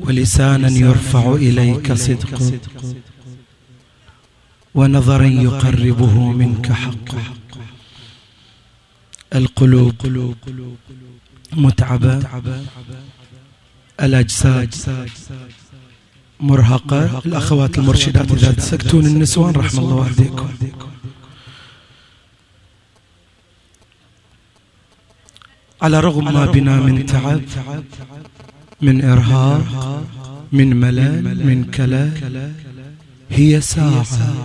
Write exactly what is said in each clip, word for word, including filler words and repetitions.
ولسانا يرفع إليك صدق، ونظرا يقربه منك حق. القلوب متعبة، الأجساد مرهقة. الأخوات المرشدات إذا تسكتون النسوان رحم الله والديكم. على رغم ما بنا من تعب، من إرهاق، من ملل، من كلال، هي ساعة.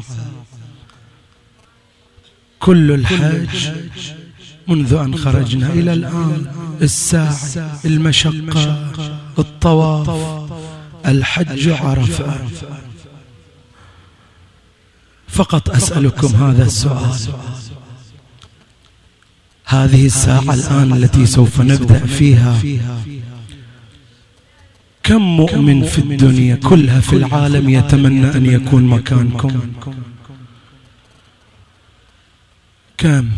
كل الحج منذ أن خرجنا إلى الآن، الساعة، المشقة، الطواف، الحج عرفة. فقط أسألكم هذا السؤال: هذه الساعة الآن التي سوف نبدأ فيها، كم مؤمن في الدنيا كلها في العالم يتمنى أن يكون مكانكم؟ كم؟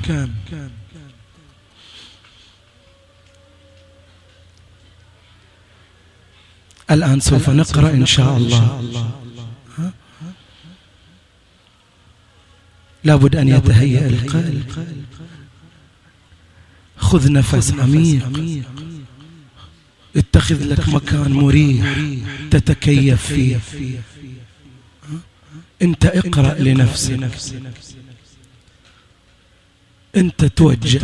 الآن سوف نقرأ إن شاء الله. لابد أن يتهيأ القلب. خذ نفس عميق، اتخذ لك مكان مريح تتكيف فيه. انت اقرأ لنفسك، انت توجه.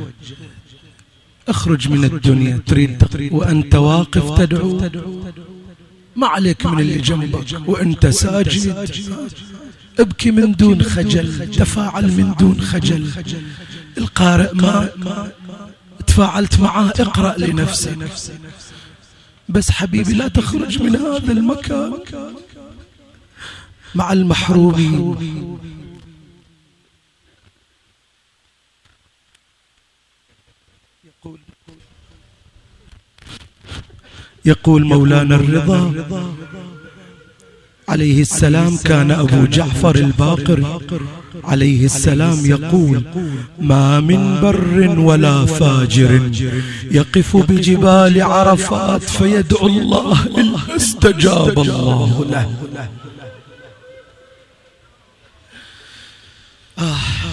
اخرج من الدنيا تريد وانت واقف تدعو، ما عليك من اللي جنبك. وانت ساجد ابكي من دون خجل، تفاعل من دون خجل. القارئ ما تفاعلت معاه، اقرأ لنفسك. بس حبيبي لا تخرج من هذا المكان مع المحرومين. يقول مولانا الرضا عليه السلام: كان أبو جعفر الباقر عليه السلام يقول: ما من بر ولا فاجر يقف بجبال عرفات فيدعو الله إلا استجاب الله له. آه.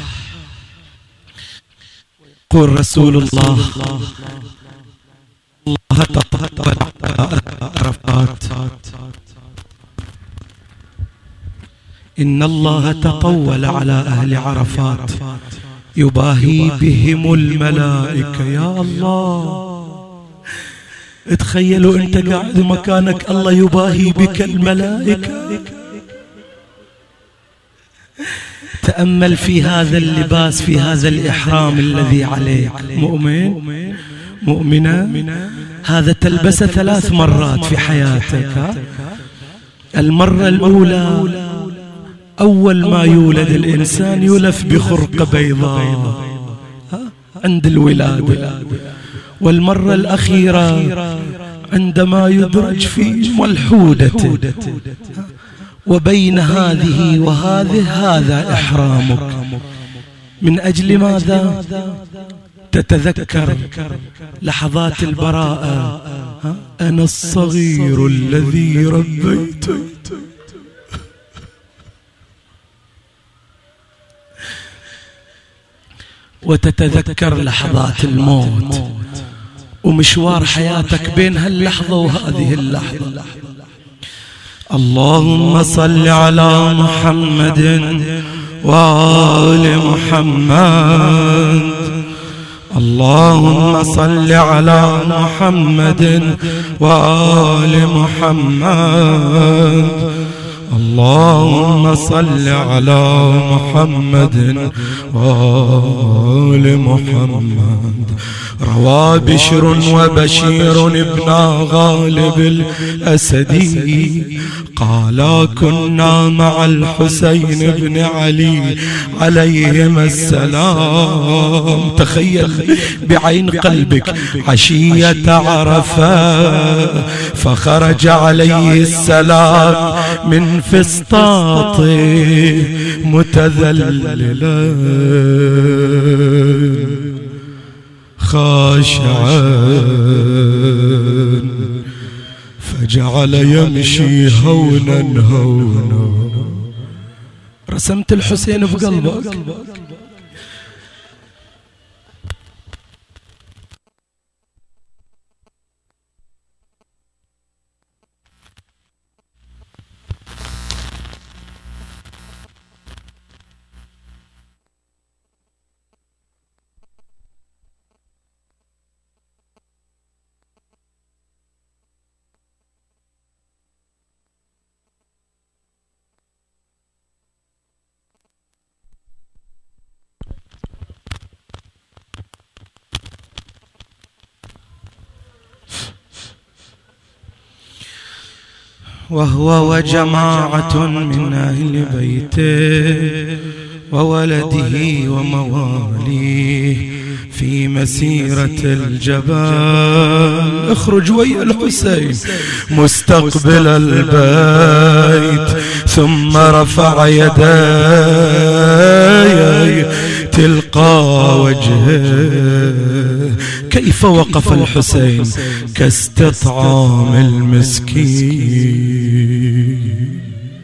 قل رسول الله: الله تطهر عرفات، إن الله تطول على أهل عرفات يباهي بهم الملائكة. يا الله، تخيلوا أنت قاعد مكانك الله يباهي بك الملائكة. تأمل في هذا اللباس، في هذا الإحرام الذي عليك. مؤمن مؤمنة، هذا تلبسه ثلاث مرات في حياتك. المرة الأولى أول ما يولد الإنسان يلف بخرقة بيضاء عند الولادة، والمرة الأخيرة عندما يدرج في ملحودته. وبين هذه وهذه هذا إحرامك. من أجل ماذا؟ تتذكر لحظات البراءة. أنا الصغير الذي ربيت، وتتذكر لحظات الموت ومشوار حياتك بين هاللحظة وهذه اللحظة. اللهم صل على محمد وآل محمد. اللهم صل على محمد وآل محمد. اللهم صل على محمد وآل محمد. روى بشر وبشير ابن غالب الأسدي قالا: كنا مع الحسين بن علي عليهما السلام. تخيل بعين قلبك عشية عرفة، فخرج عليه السلام من فسطاطه متذللا خاشعا، فجعل يمشي هونا هونا. رسمت الحسين في قلبك. وهو وجماعة من أهل بيته وولده ومواليه في مسيرة الجبال. اخرج ويا الحسين مستقبل البيت، ثم رفع يديه تلقى وجهه. كيف وقف الحسين كاستطعام المسكين،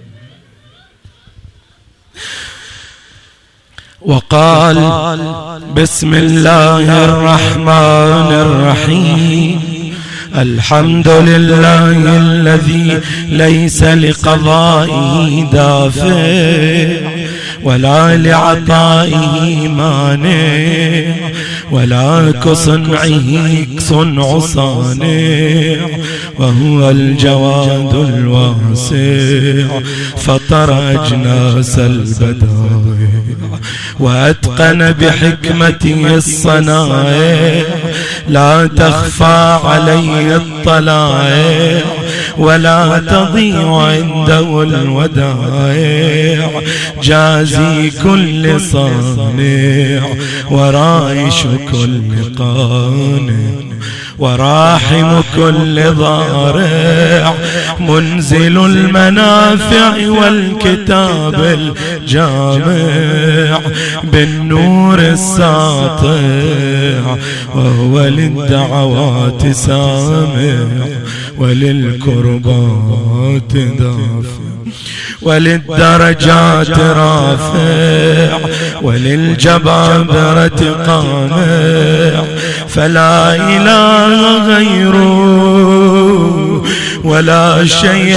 وقال بسم الله الرحمن الرحيم الحمد لله الذي ليس لقضائه دافع ولا لعطائه مانع ولا كصنعه صنع صانع، وهو الجواد الواسع فطر أجناس البدائع وأتقن بحكمته الصنائع، لا تخفى عليه الطلائع ولا تضيع عنده الودائع، جازي كل صانع ورائش كل قانع وراحم كل ضارع، منزل المنافع والكتاب الجامع بالنور الساطع، وهو للدعوات سامع وللكربات دافع وللدرجات رافع وللجبابرة قامع، فلا إله غيره ولا شيء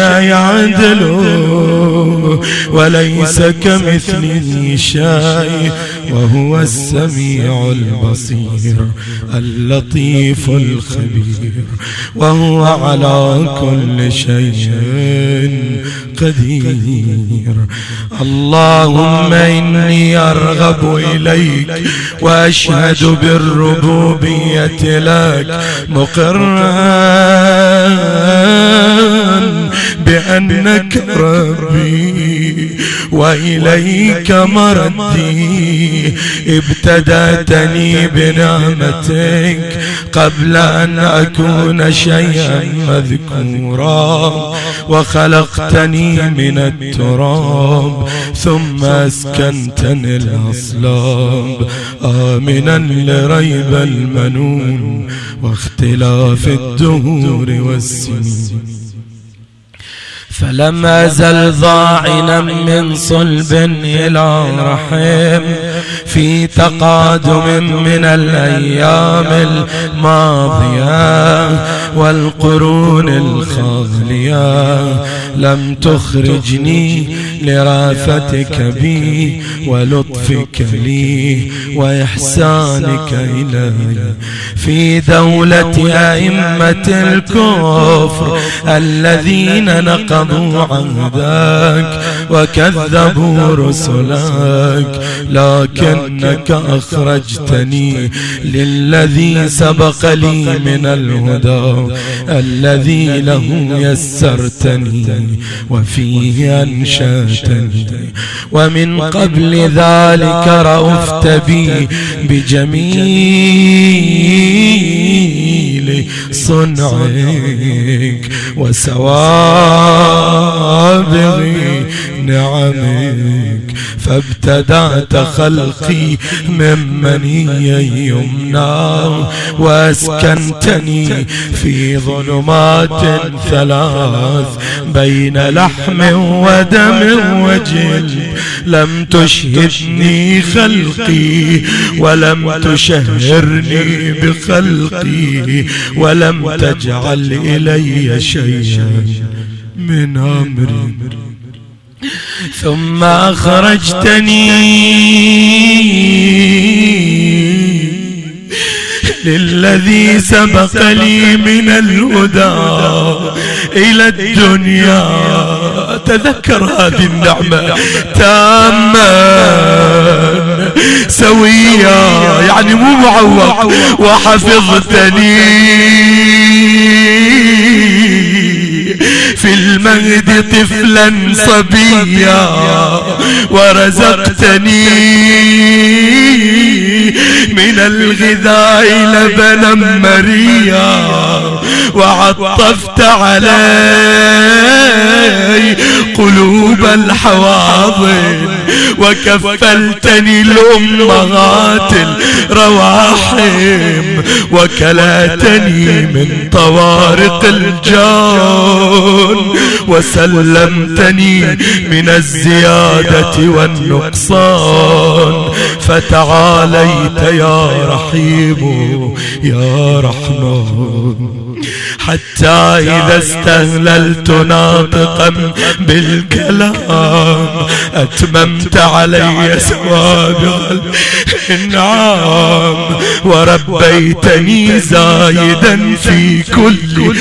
يعدله وليس كمثله شيء، وهو السميع البصير اللطيف الخبير، وهو على كل شيء قدير. اللهم إني أرغب إليك وأشهد بالربوبية لك مقرا بأنك ربي وإليك مردي، ابتدأتني بنعمتك قبل أن أكون شيئا مذكورا، وخلقتني من التراب ثم أسكنتني الأصلاب، آمنا لريب المنون واختلاف الدهور والسنين، فلم أزل ضاعنا من صلب إلى رحم في تقادم من الأيام الماضية والقرون الخالية، لم تخرجني لرافتك بي ولطفك لي وإحسانك إلي في دولة أئمة الكفر الذين نقضوا عهدك وكذبوا رسلك، لكنك أخرجتني للذي سبق لي من الهدى الذي له يسرتني وفيه أنشأتني، ومن قبل ذلك رأفت بي بجميل صنعك وسواء سوابغ نعمك، فابتدأت خلقي من مني يمنى، وأسكنتني في ظلمات ثلاث بين لحم ودم وجلد. لم تشهدني خلقي ولم تشهرني بخلقي، ولم تجعل إلي شيئا من أمري. ثم أخرجتني للذي سبق لي من الهدى إلى الدنيا. تذكر هذه النعمة تاما سويا، يعني مو معوق. وحفظتني في المهد طفلا صبيا، ورزقتني من الغذاء لبنا مريا، وعطفت علي قلوب الحواضن، وكفلتني الأمهات الرواحم، وكلاتني من طوارق الجون، وسلمتني من الزيادة والنقصان. فتعاليت يا رحيم يا رحمن، حتى إذا استهللت ناطقا بالكلام أتممت علي سوابغ الإنعام، وربيتني زايدا في كل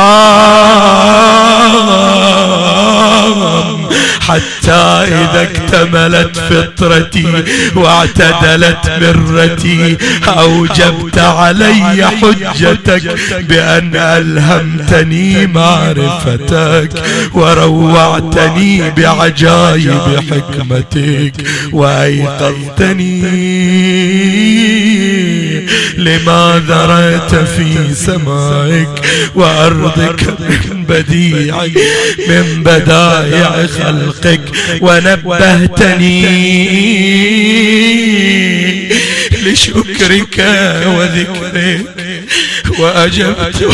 عام، حتى إذا اكتملت فطرتي واعتدلت مرتي أوجبت علي حجتك بأن ألهمتني معرفتك، وروعتني بعجائب حكمتك، وأيقظتني لما ذرأت في سمائك وأرضك من بديع من بدائع خلقك، ونبهتني لشكرك وذكرك، وأجبت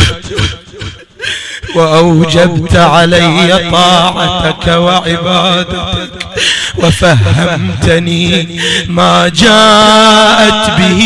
وأوجبت علي طاعتك وعبادتك، وفهمتني ما جاءت به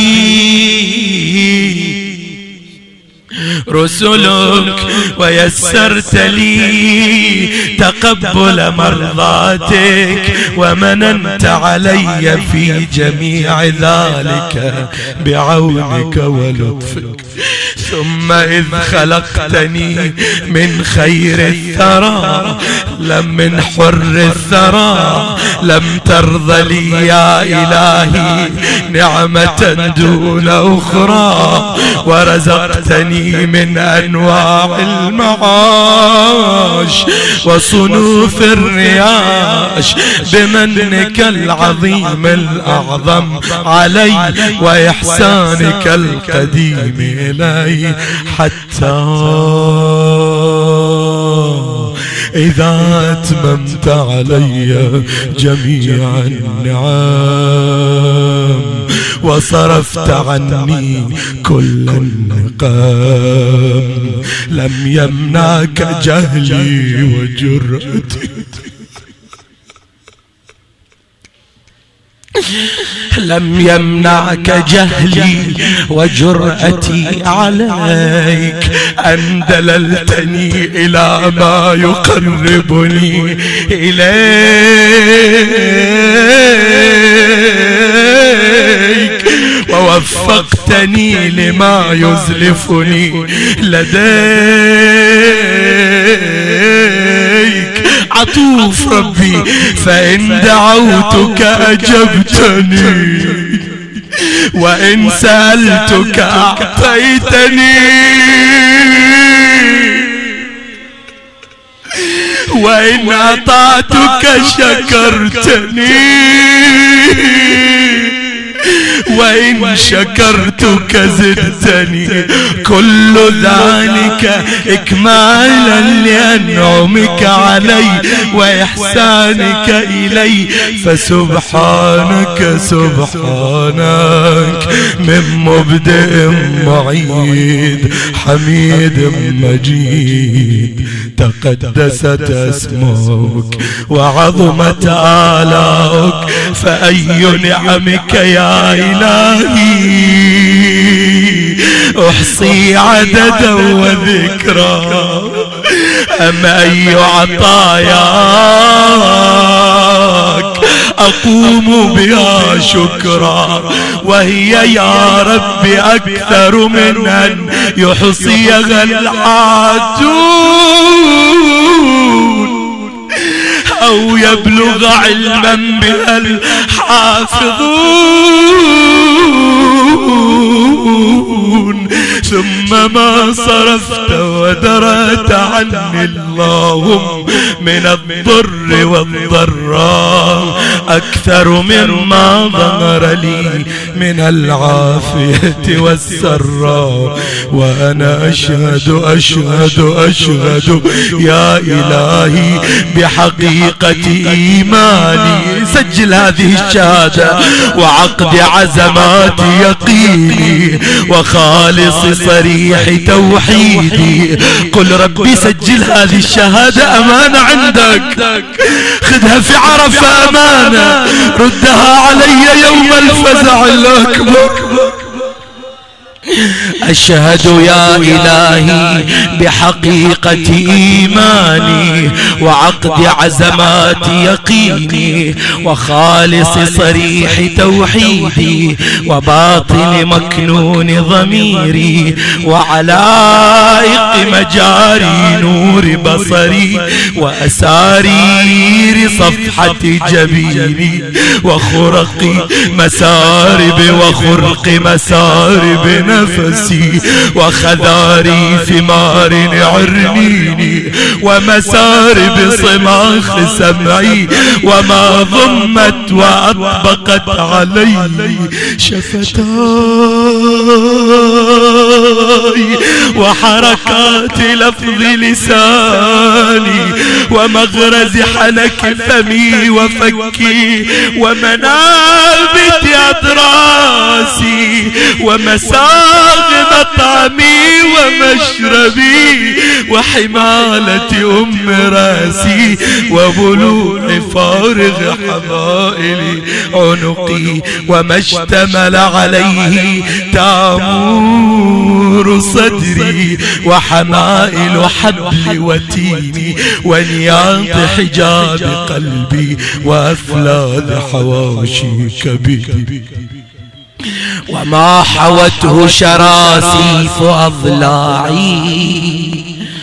رسلك، ويسرت لي تقبل مرضاتك، ومننت علي في جميع ذلك بعونك ولطفك. ثم إذ خلقتني من خير الثرى لم من حر الثرى لم ترض لي يا إلهي نعمة دون أخرى، ورزقتني من أنواع المعاش وصنوف الرياش بمنك العظيم الأعظم علي وإحسانك القديم إلي، حتى إذا أتممت علي جميع النعم وصرفت عني كل النقام لم يمنعك جهلي وجرأتي لم يمنعك جهلي وجرأتي عليك أن دللتني إلى ما يقربني إليك، ووفقتني لما يزلفني لديك. عطوف ربي، فإن دعوتك أجبتني، وإن سألتك أعطيتني، وإن أطعتك شكرتني، وإن شكرتك زدتني. كل ذلك إكمالا لأنعمك نعمك علي وإحسانك إلي، فسبحانك سبحانك من مبدئ معيد حميد مجيد، تقدست اسمك وعظمت آلاؤك، فأي نعمك يا إلهي أحصي عددا وذكرا، أم أي عطاياك أقوم بها شكرا، وهي يا رب أكثر من أن يحصيها العادون أو يبلغ علما بها الحافظون. ثم ما صرفت ودرت عني اللهم من الضر والضراء أكثر مما ظهر لي من العافية والسراء، وأنا أشهد أشهد أشهد يا إلهي بحقيقة إيماني. سجل هذه الشهادة وعقد عزمات يقيني وخالص صريح توحيدي. قل ربي سجل هذه الشهادة أمانة عندك، خذها في عرفة أمانة، ردها علي يوم الفزع الأكبر. أشهد يا إلهي بحقيقة إيماني وعقد عزمات يقيني وخالص صريح توحيدي وباطن مكنون ضميري وعلائق مجاري نور بصري وأسارير صفحة جبيني وخرق مسارب وخرق مسارب نفسي وخذاري ثمار عرنيني ومسارب صماخ سمعي وما ضمت وأطبقت علي شفتاي وحركات لفظ لساني ومغرز حنك فمي وفكي ومنابت أضراسي ومساغ مطعمي ومشربي وحمالة أم راسي وبلوع فارغ حمائل عنقي وما اشتمل عليه تامور صدري وحمائل حبل وتيني ونياط حجاب قلبي وأفلاذ حواشي كبدي وما حوته شراسيف أضلاعي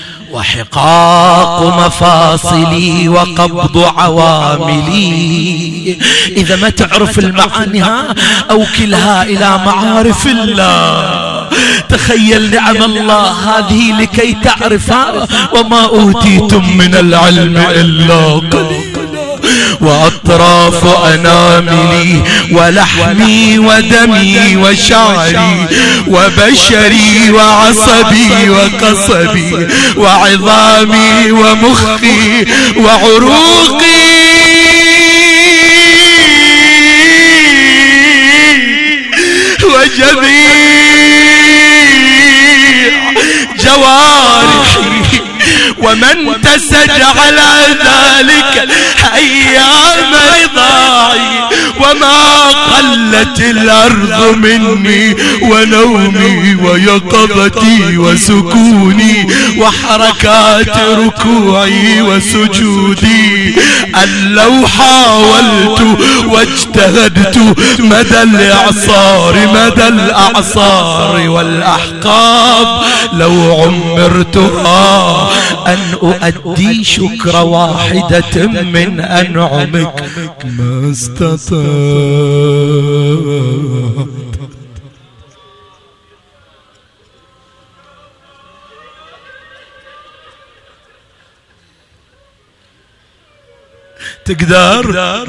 وحقاق مفاصلي وقبض عواملي. إذا ما تعرف المعاني أوكلها إلى معارف الله. تخيل نعم الله هذه لكي تعرفها. وما أوتيتم من العلم إلا قليلا وأطراف أناملي ولحمي ودمي وشعري وبشري وعصبي وقصبي وعظامي ومخي وعروقي وجميع جوارحي ومن تسد على ذلك أيام رضاعي وما قلت الأرض مني ونومي ويقظتي وسكوني وحركات ركوعي وسجودي أن لو حاولت واجتهدت مدى الإعصار مدى الأعصار والأحقاب لو عمرتها أن أؤدي شكر واحدة من أنعمك ما استطعت. تقدر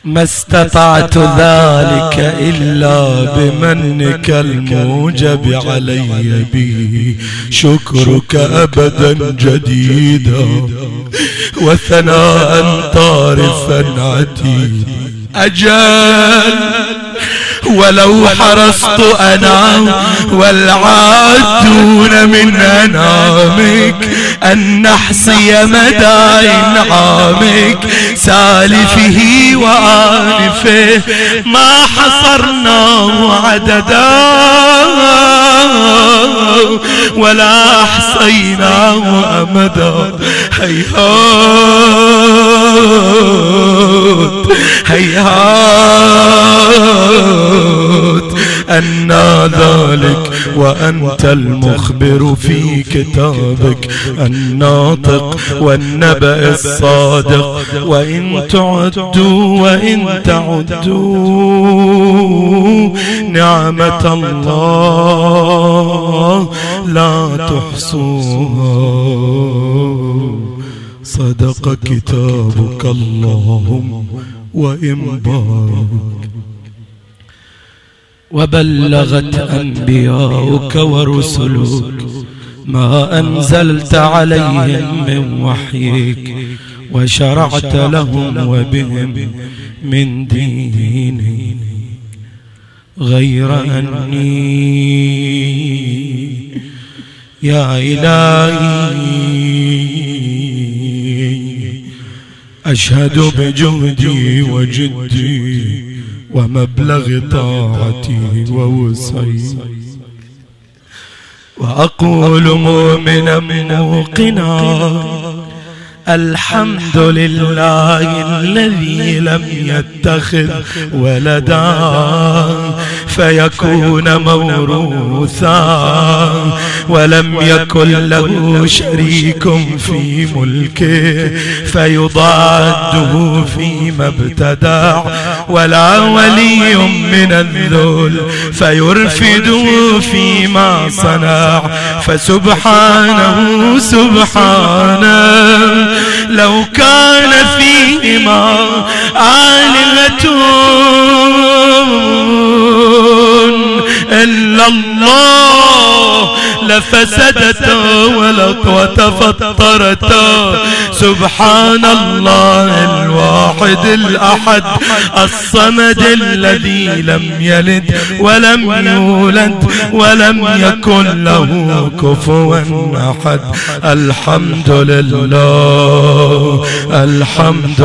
ما استطعت ذلك إلا بمنك الموجب علي به شكرك أبدا جديدا وثناء طارفا عتيدا. أجل ولو حرصت أنا والعادون من أنامك أن نحصي مدى إنعامك سالفه وآنفه ما حصرناه عددا ولا أحصيناه أمدا. هيهات هيهات أن ذلك وأنت المخبر في كتابك الناطق والنبأ الصادق. وإن تعدوا وإن تعدوا نعمة الله لا تحصوها. صدق كتابك اللهم وإن بارك. وبلغت أنبياؤك ورسلك ما أنزلت عليهم من وحيك وشرعت لهم وبهم من دينك غير أني يا إلهي أشهد بجهدي وجدي ومبلغ طاعتي ووسعي وأقول مؤمنا موقنا الحمد لله الذي لم يتخذ ولدا فيكون موروثا ولم يكن له شريك في ملكه فيضاده فيما ابتدع ولا ولي من الذل فيرفده فيما صنع. فسبحانه سبحانه لو كان فيهما آلهة إلا الله لفسدتا وتفطرتا. سبحان الله الواحد الأحد الصمد الذي لم يلد ولم يولد ولم يكن له كفوا أحد. الحمد لله الحمد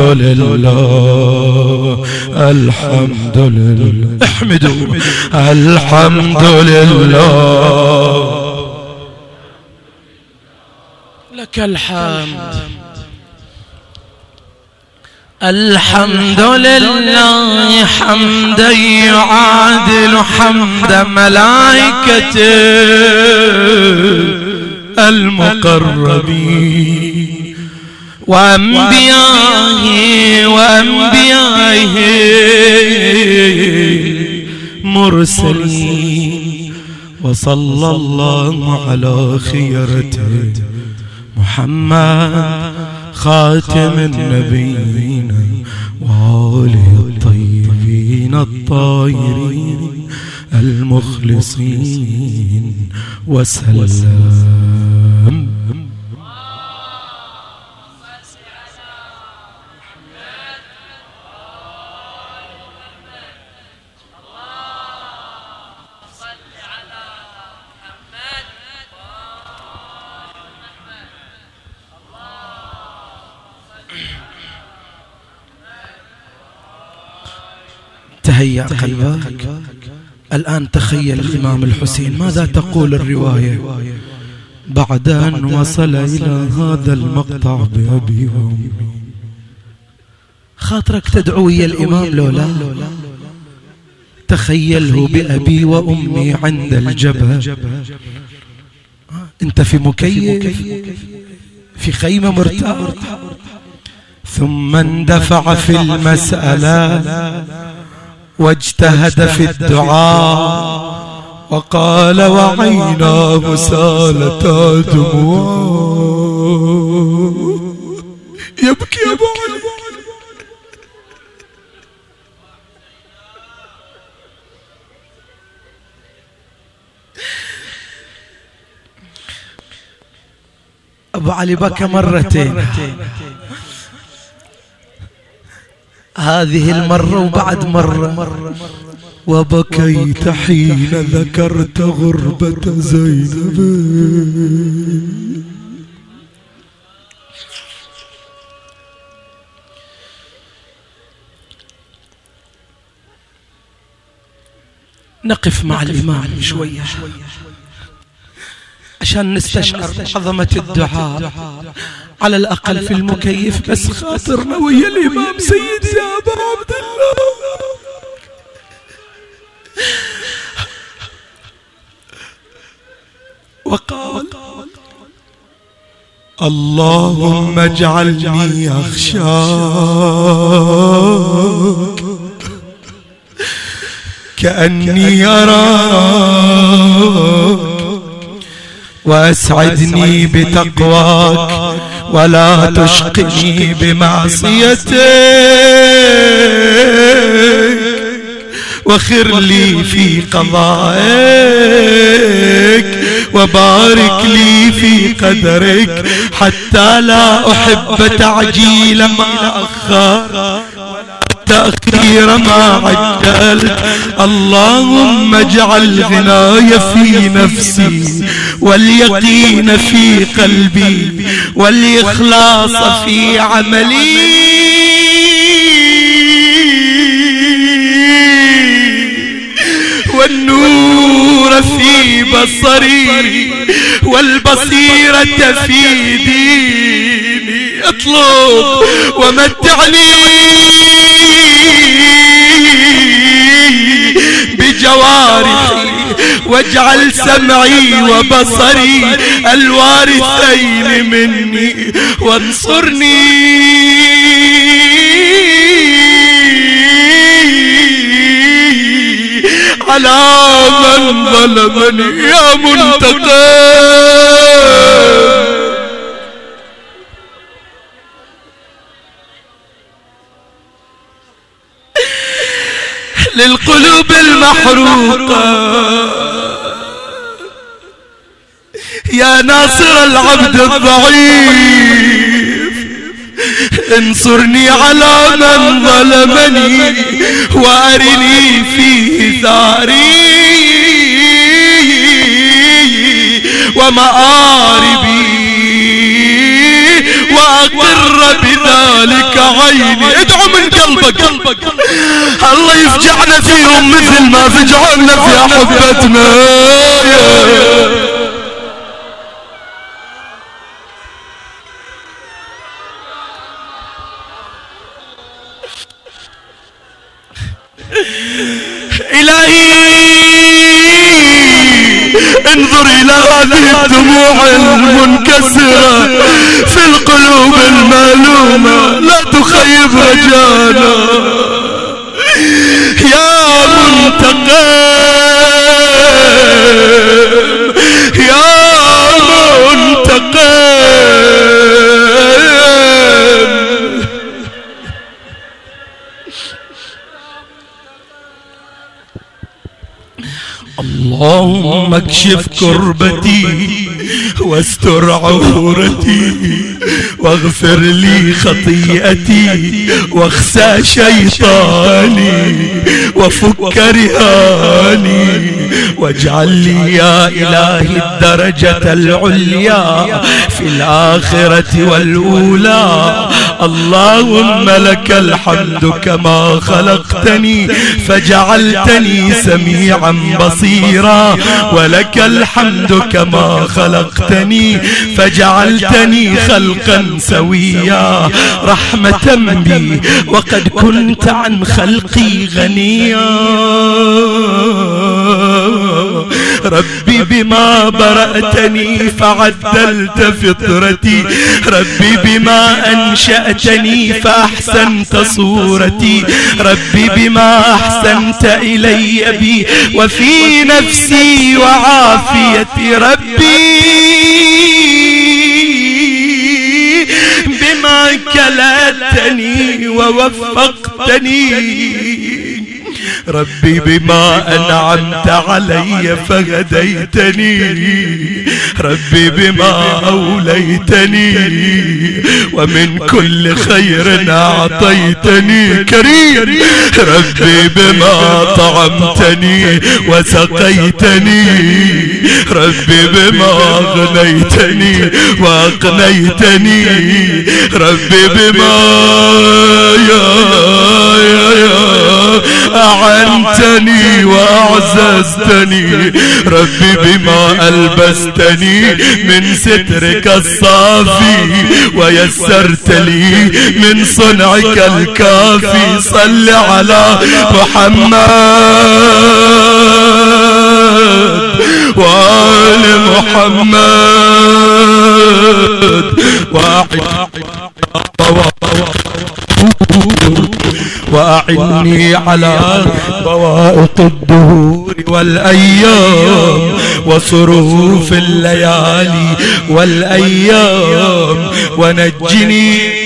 لله الحمد لله. احمدوا الحمد لله لك الحمد. الحمد لله حمدا يعادل حمد ملائكته المقربين وأنبيائه وأنبيائه مرسلين. وصلى الله على خيرته محمد خاتم النبيين وآله الطيبين الطاهرين المخلصين وسلم. تهيأ قلبك الآن. تخيل الإمام الحسين ماذا تقول الرواية بعد أن وصل إلى هذا المقطع بأبي وأمي. خاطرك تدعو يا الإمام لولا تخيله بأبي وأمي عند الجبل. أنت في مكيف في خيمة مرتاح. ثم اندفع في المسألة واجتهد في الدعاء وقال وعيناه سالتا دموع يبكي أبو علي أبو علي بكى مرتين، هذه المرة وبعد مرة. وبكيت حين ذكرت غربة زينب. نقف مع الإمام شوية عشان نستشعر عظمة الدعاء، على الأقل في المكيف، بس خاطرنا ويا الإمام سيدي يا أبا عبد الله. وقال: اللهم اجعلني أخشاك كأني أراك، وأسعدني بتقواك ولا تشقني بمعصيتك، واخر لي في قضائك وبارك لي في قدرك، حتى لا أحب تعجيل ما أخر تأخير ما عجلت. اللهم اجعل غناي في نفسي، واليقين في قلبي، والإخلاص في عملي، والنور في بصري، والبصيرة في ديني. اطلب ومتعني بجوارحي، واجعل سمعي وبصري الوارثين مني، وانصرني على من ظلمني يا منتقم. للقلوب المحروقة يا ناصر العبد الضعيف، انصرني على من ظلمني، وارني فيه ثاري ومآربي، وأقر بذلك عيني. ادعو من قلبك الله يفجعنا فيهم مثل ما فجعنا في أحبتنا. إلهي انظر إلى هذه الدموع المنكسرة في القلوب المألومة، لا تخيب رجانا يا منتقم يا منتقم. اللهم اكشف كربتي واستر عورتي، واغفر لي خطيئتي، واخسى شيطاني، وفك رهاني، واجعل لي يا إلهي الدرجة العليا في الآخرة والأولى. اللهم لك الحمد كما خلقتني فجعلتني سميعا بصيرا، ولك الحمد كما خلقتني فجعلتني خلقا سويا، رحمة بي وقد كنت عن خلقي غنيا. ربي بما برأتني فعدلت فطرتي، ربي بما أنشأتني فأحسنت صورتي، ربي بما أحسنت إلي بي وفي نفسي وعافيتي، ربي بما كلتني ووفقتني، ربي بما أنعمت علي فهديتني، ربي بما أوليتني ومن كل خير أعطيتني كريم، ربي بما طعمتني وسقيتني، ربي بما أغنيتني وأقنيتني، ربي بما يا يا يا أعنتني وأعززتني، ربي بما ألبستني من سترك الصافي ويسرت لي من صنعك الكافي. صل على محمد وآل محمد وأعني على بوائق الدهور والأيام وصروف الليالي والأيام، ونجني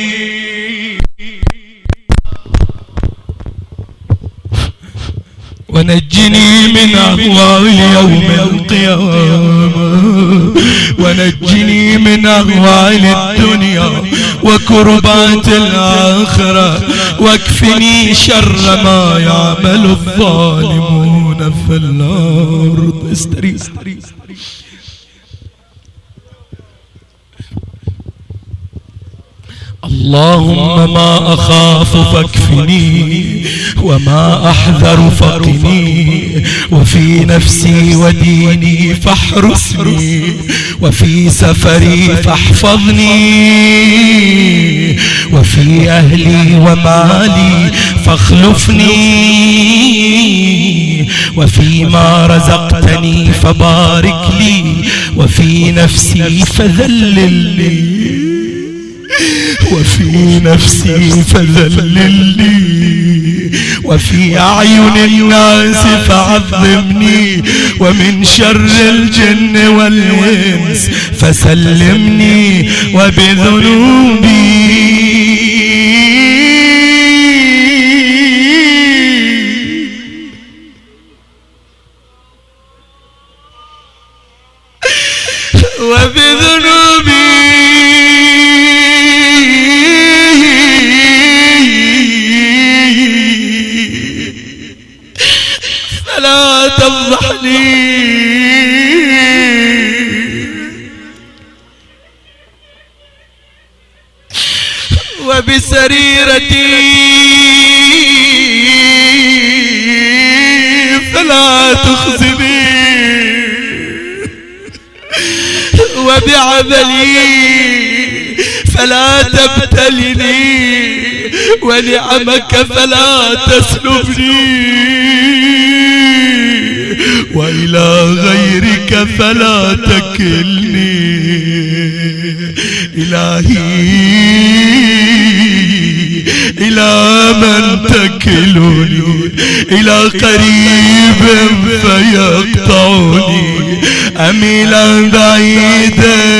ونجني من أهوال يوم القيامة، ونجني من أهوال الدنيا وكربات الآخرة، واكفني شر ما يعمل الظالمون في الأرض. استري استري اللهم ما أخاف فاكفني، وما أحذر فقني، وفي نفسي وديني فاحرسني، وفي سفري فاحفظني، وفي أهلي ومالي فاخلفني، وفيما رزقتني فبارك لي، وفي نفسي فذللني، وفي نفسي فذللني، وفي أعين الناس فعظمني، ومن شر الجن والإنس فسلمني، وبذنوبي وبذنوبي فلا تفضحني، وبسريرتي فلا تخزني، وبعملي فلا تبتلني، ونعمك فلا تسلبني، وإلى غيرك فلا تكلني. إلهي إلى من تكلني؟ إلى قريب فيقطعني، أم إلى بعيد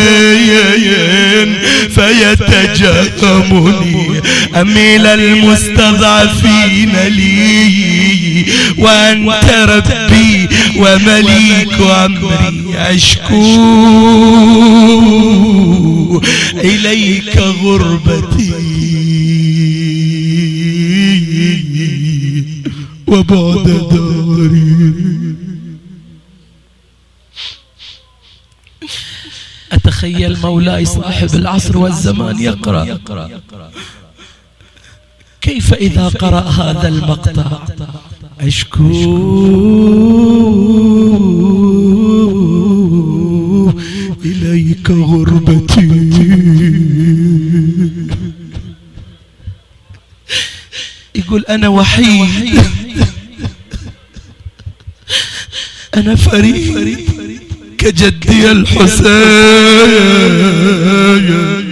فيتجهمني، أم إلى المستضعفين لي، وأنت ربي ومليك أمري، أشكو إليك غربتي وبعد داري. أتخيل مولاي صاحب العصر والزمان يقرأ، كيف إذا قرأ هذا المقطع؟ أشكو إليك غربتي، يقول أنا وحيد، أنا فريد كجدي الحسين،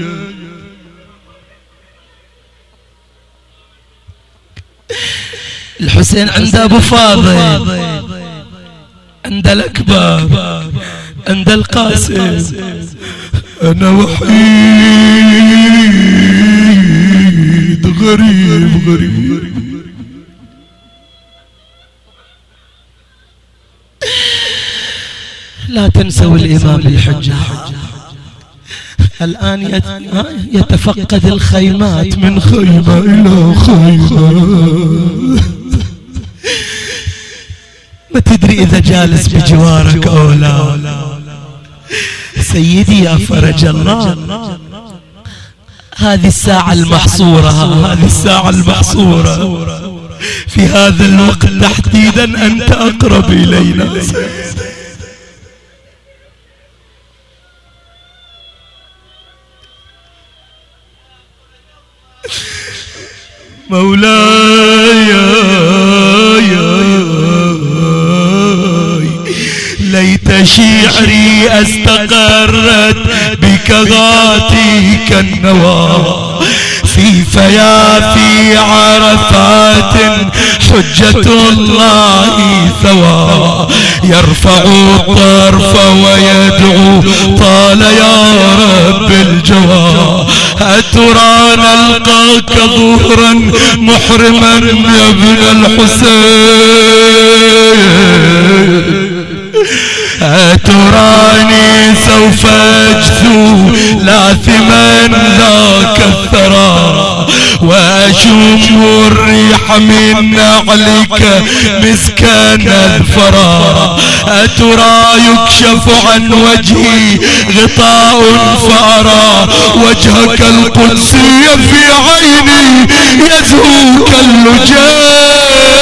الحسين عند أبو فاضل، عند الأكبر، عند القاسم، أنا وحيد غريب غريب. لا تنسوا الإمام الحجة الآن يتفقد الخيمات من خيمة إلى خيمة، ما تدري إذا جالس بجوارك أو لا. سيدي يا فرج الله، هذه الساعة المحصورة، هذه الساعة المحصورة في هذا الوقت تحديدا أنت أقرب إلينا. مولاي ليت شعري استقرت بك غاتيك النوى، في فيافي عرفات حجة الله ثوى، يرفع الطرف ويدعو طال يا رب الجوى، أترى نلقاك ظهرا محرما يا ابن الحسين، أتراني سوف أجثو لاثما ذاك الثرى، وأشم الريح من نعلك مسكن الفرى، أترى يكشف عن وجهي غطاء فأرى وجهك القدسي في عيني يزهو كاللجاء.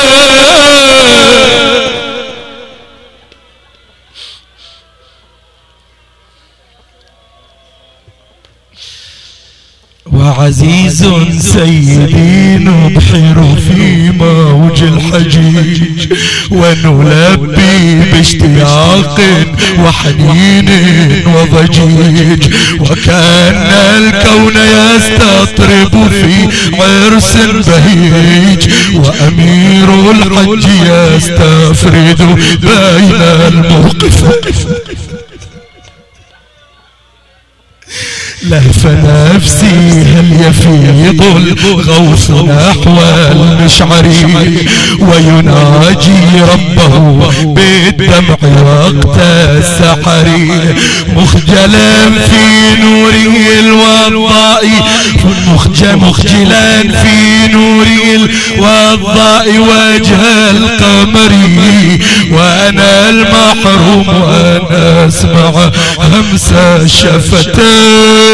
وعزيز سيدي نبحر في موج الحجيج، ونلبي باشتياق وحنين وضجيج، وكأن الكون يستطرب في عرس بهيج، وأمير الحج يستفرد بين الموقف. لهف نفسي هل يفيض الغوث نحو المشعر، ويناجي ربه بالدمع وقت السحر، مخجلا في نوره الوضاء مخجلا في نوره الوضاء وجه القمر، وأنا المحروم وأنا أسمع همس الشفتين.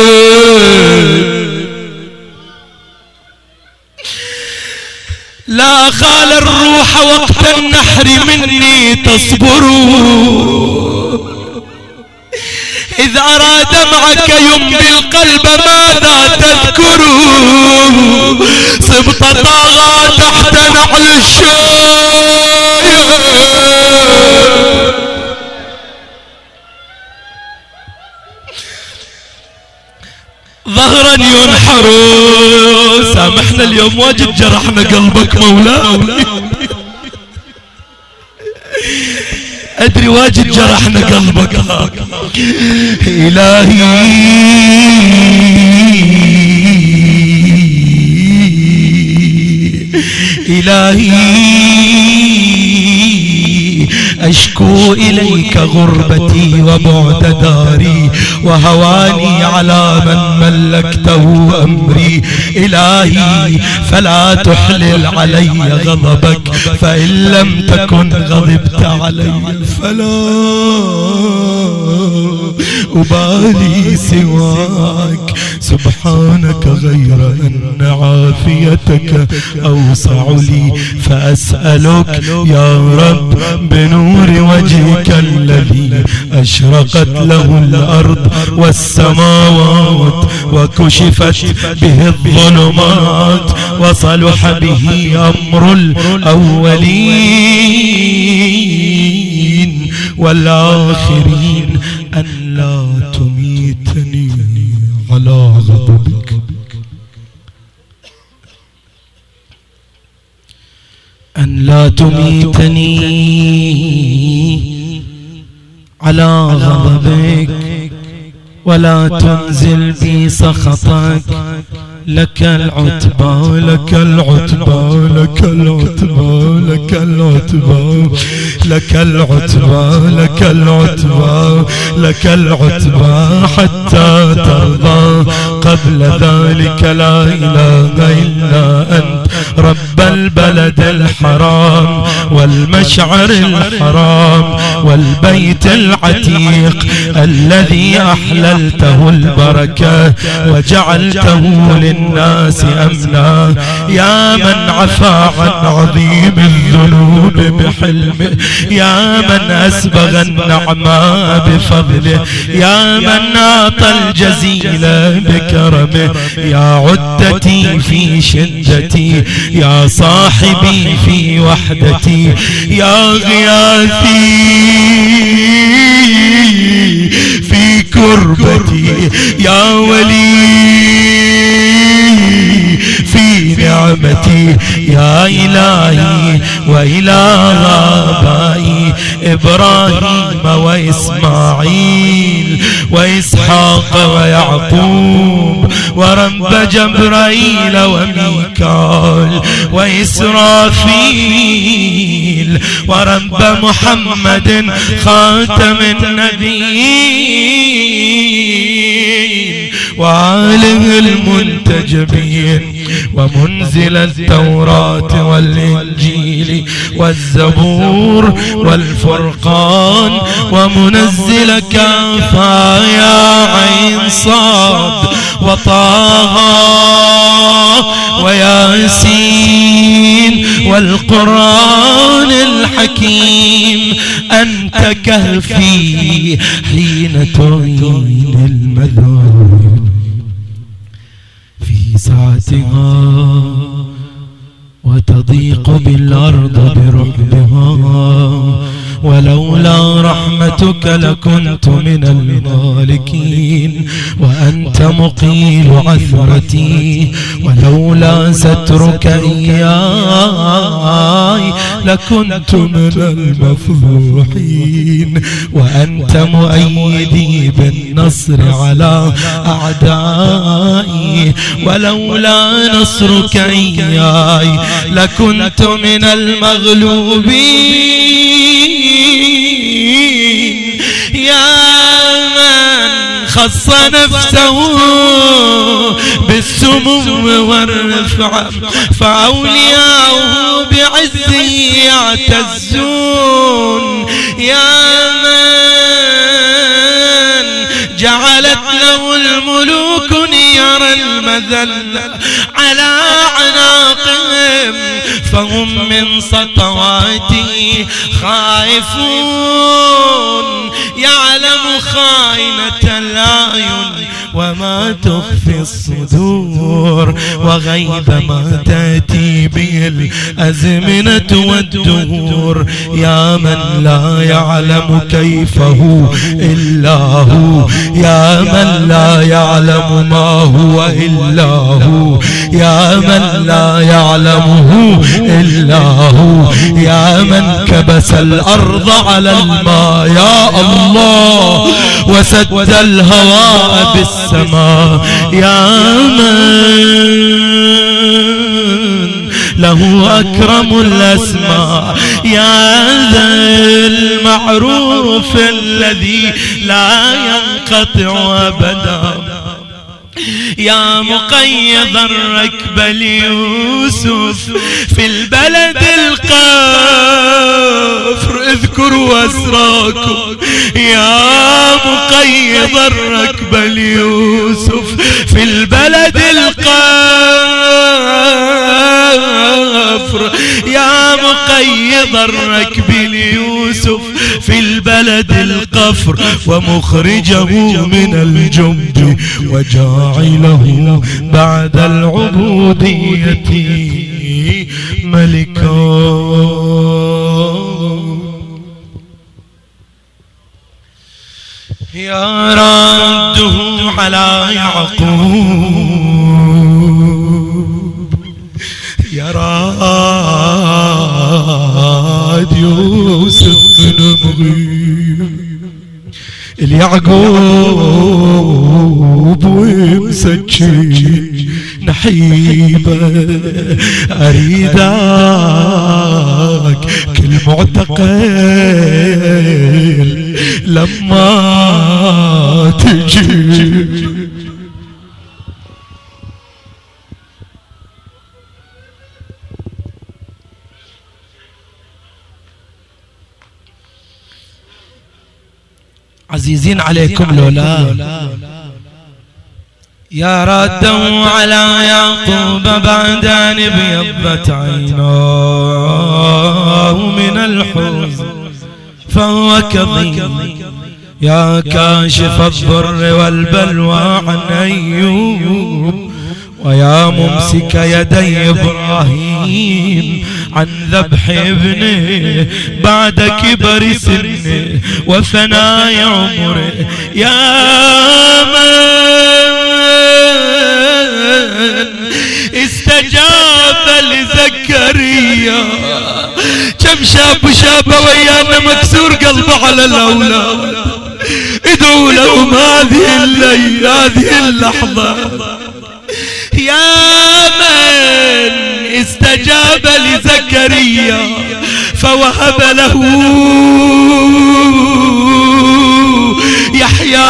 لا خال الروح وقت النحر مني تصبر، إذ أرى دمعك يمضي القلب ماذا تذكر، سبط طاغى تحت نعل الشاي، ظهرا ينحر. سامحنا اليوم واجد جرحنا قلبك مولاي، أدري واجد جرحنا قلبك. إلهي إلهي أشكو إليك غربتي وبعد داري، وهواني على من ملكته أمري. إلهي فلا تحلل علي غضبك، فإن لم تكن غضبت علي فلا أبالي سواك. سبحانك غير أن عافيتك أوسع لي، فأسألك يا رب بنور وجهك الذي أشرقت له الأرض والسماوات، وكشفت به الظلمات، وصلح به أمر الأولين والآخرين، أن لا تميتني على غضبك. أن لا تميتني على غضبك، ولا تنزل بي سخطك، لك العتبى لك العتبى لك العتبى لك العتبى لك العتبى لك العتبى لك العتبى حتى ترضى قبل ذلك لا إله إلا أنت رب البلد الحرام والمشعر الحرام والبيت العتيق الذي أحللته البركة وجعلته للناس أمنا يا من عفا عن عظيم الذنوب بحلمه يا من أسبغ النعماء بفضله يا من أعطى الجزيل بكرمه يا عدتي في شدتي يا صاحبي في وحدتي يا غياثي في كربتي يا ولي في نعمتي يا إلهي وإله آبائي إبراهيم وإسماعيل وإسحاق ويعقوب ورب جبرائيل وميكال وإسرافيل ورب محمد خاتم النبيين وآله المنتجبين ومنزل التوراة والإنجيل والزبور والفرقان ومنزل كافا يا عين صاد وطه وياسين والقرآن الحكيم أنت كهفي حين تعين المذاهب في ساعتها وتضيق بالأرض برحبها ولولا رحمتك لكنت من المهلكين وأنت مقيل عثرتي ولولا سترك إياي لكنت من المفضوحين وأنت مؤيدي بالنصر على أعدائي ولولا نصرك إياي لكنت من المغلوبين يا من خص نفسه بالسمو والرفعة فأولياؤه بعزه يعتزون يا من جعلت له الملوك نير المذلة على عناقهم فهم من سطواته خائفون يعلم خائنة الأعين وما تخفي الصدور وغيب ما تأتي به الأزمنة والدهور يا من لا يعلم كيفه إلا هو يا من لا يعلم ما هو إلا هو يا من لا يعلمه إلا هو يا من كبس الأرض على الماء يا الله وسد الهواء بالسماء يا من له أكرم الأسماء يا ذا المعروف الذي لا ينقطع أبدا يا مقيض الركب ليوسف في البلد القافر اذكروا أسراكم يا مقيض الركب ليوسف في البلد القافر يا مقيض الركب ليوسف في البلد القفر ومخرجه من الجند وجاعله بعد العبودية ملكا يا رده على يعقوب يا راد يوسف بن مغيب اليعقوب ومسكين نحيبه اريدك كل معتقل لما تجي. عزيزين عليكم لولا يا ردوا على يعقوب بعد ان ابيضت عيناه من الحزن فهو كظيم يا كاشف الضر والبلوى عن أيوب ويا ممسك يدي إبراهيم عن ذبح ابنه بعد كبر سنه وفناء عمره يا من استجاب لزكريا. كم شاب وشابة ويانا مكسور قلبه على الأولاد ادعوا لهم هذه الليلة هذه اللحظة. يا من استجاب لزكريا فوهب له يحيى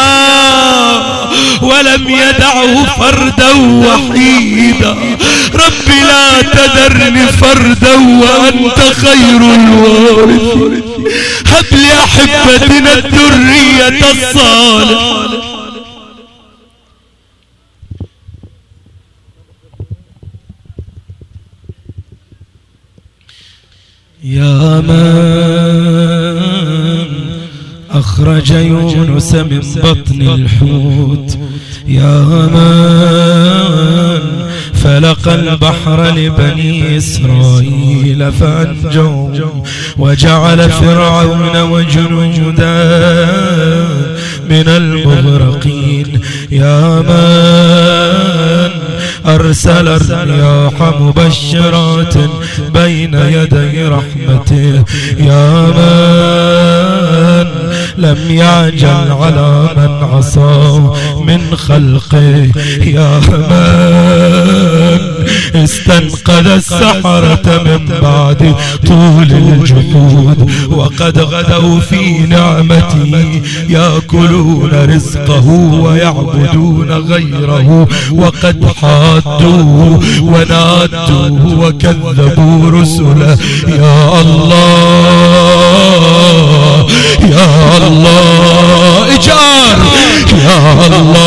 ولم يدعه فردا وحيدا. رب لا تذرني فردا وأنت خير الوارثين. هب لأحبتنا الذرية الصالحة. يا من أخرج يونس من بطن الحوت يا من فلق البحر لبني إسرائيل فأنجوا وجعل فرعون وجنودا من المغرقين. يا من أرسل الرياح مبشرات بين يدي رحمته. يا من لم يعجل على من عصاه من خلقه. يا من استنقذ السحرة من بعد طول الجحود وقد غدوا في نعمته يأكلون رزقه ويعبدون غيره وقد حادوه ونادوه وكذبوا رسله. يا الله يا الله إجار. يا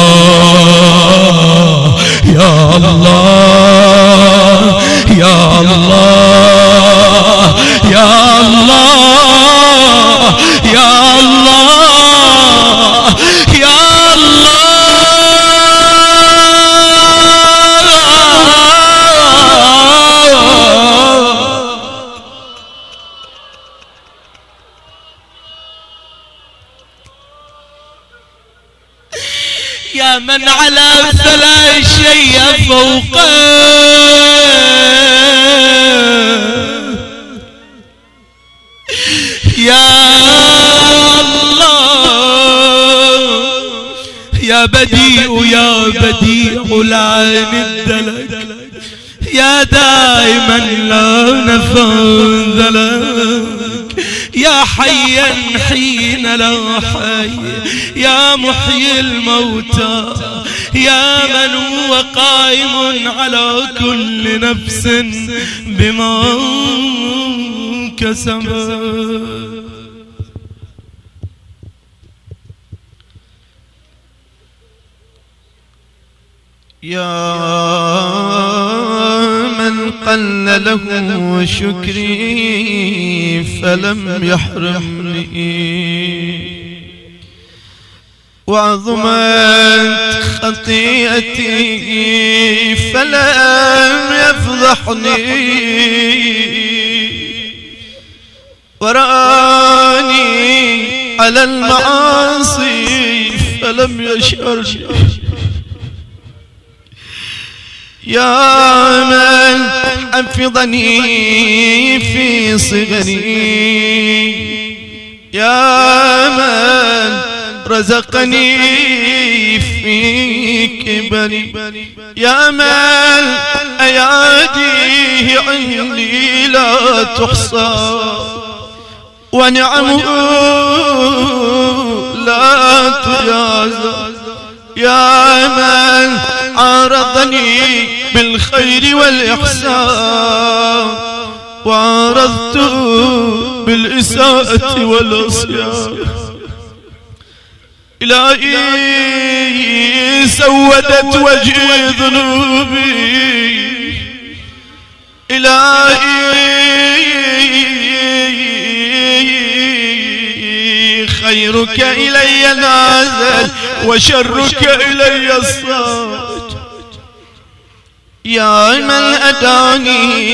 الله يا الله يا الله يا الله يا الله يا يا من على ابتلى شيء فوقه. يا الله يا بديع يا بديع العين الدلك يا دائما لا نفذلك. يا حيا حين لا حي يا محيي الموتى. يا من هو قائم على كل نفس بما كسبت. يا من قل له شكري فلم يحرمني وعظمت خطيئتي فلم يفضحني ورآني على المعاصي فلم يشعرني. يا من حفظني في صغري. يا من رزقني في كبري يا من أياديه عندي لا تحصى ونعمه لا تجازى يا من عارضني بالخير والإحسان وعارضت بالإساءة والعصيان إلهي سودت وجهي ذنوبي إلهي خيرك إلي نازل وشرك إلي الصاد يا من أداني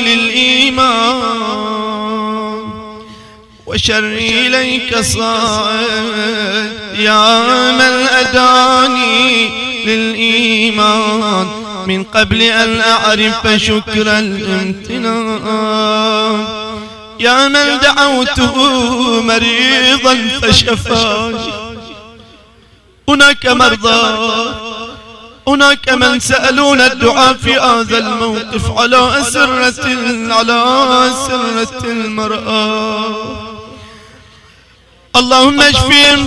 للإيمان وشري إليك صاعد يا من أداني للإيمان من قبل أن أعرف شكر الامتنان يا من دعوته مريضا فشفاني هناك مرضى هناك من سألون الدعاء في هذا الموقف على أسرة على أسرة المرأة اللهم اشفهم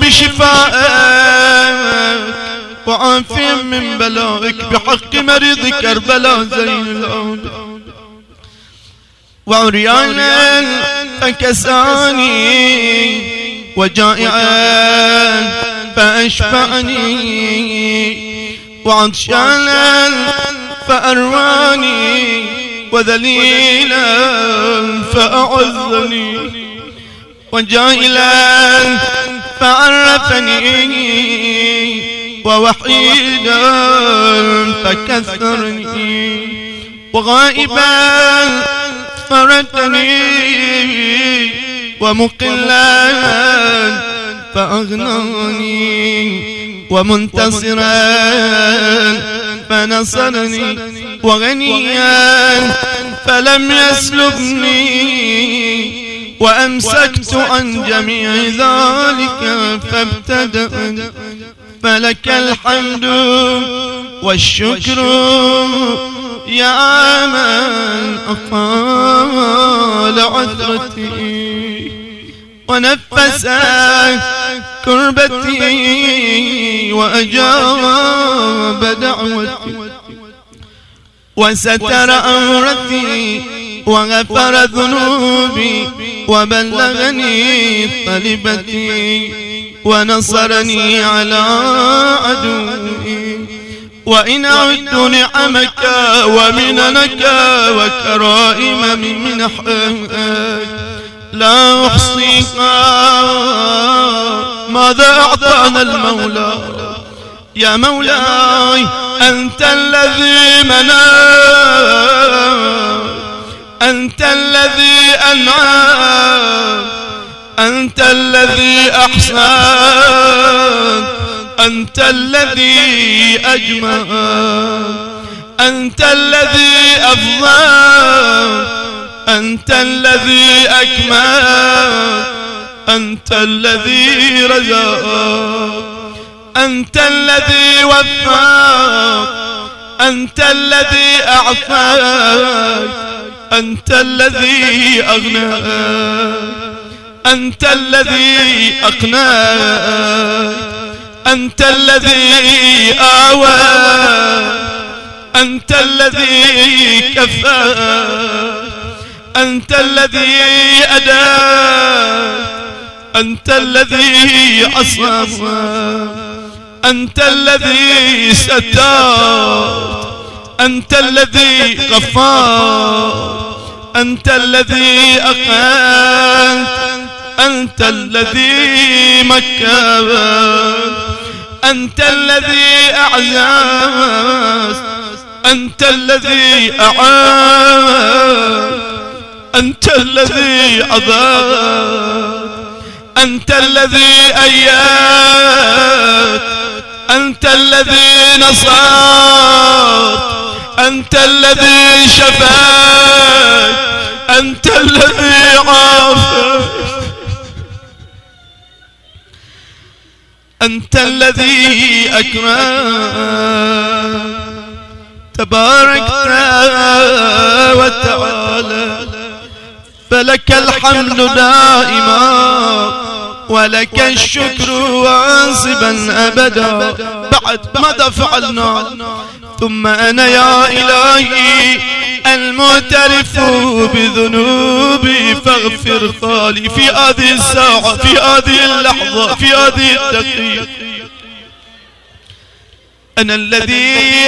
بشفائك وعافهم من بلائك بحق مريض كربلاء زين العابدين وعريانا فكساني وجائعا فأشفعني وعطشانا فأرواني وذليلا فأعزني وجاهلا فعرفني ووحيدا فكثرني وغائبا فردني ومقلا فأغناني ومنتصرا فنصرني وغنيا فلم يسلبني وأمسكت عن جميع ذلك فابتدأ فلك الحمد والشكر يا من أقال عثرتي ونفس كربتي وأجاب دعوتي وستر أمرتي وغفر ذنوبي وبلغني طلبتي ونصرني على عدوي وإن عدت نعمك ومننك وكرائم من منحك لا أحصيها ماذا أعطانا المولى يا مولاي أنت الذي منام أنت الذي أنعم أنت الذي أحسن أنت الذي أجمل أنت الذي أفضل أنت الذي أكمل أنت الذي رزق أنت الذي وفق أنت الذي أعطاك أنت الذي أغناك أنت الذي أقناك أنت الذي آواك أنت الذي كفاك أنت الذي أداك أنت الذي عصمك أنت الذي سترت أنت الذي غفرت أنت الذي أقامت أنت الذي مكنت أنت الذي أعززت أنت الذي أعانت أنت الذي عذبت أنت الذي أيدت أنت الذي نصرت أنت الذي شفاك أنت الذي عافاك أنت الذي أكرم تباركت وتعالى، فلك الحمد دائما ولك الشكر واصبا أبدا. بعد ماذا فعلنا؟ ثم أنا يا إلهي المعترف بذنوبي فاغفر خالي في هذه الساعة، في هذه اللحظة، في هذه الدقيقة. أنا الذي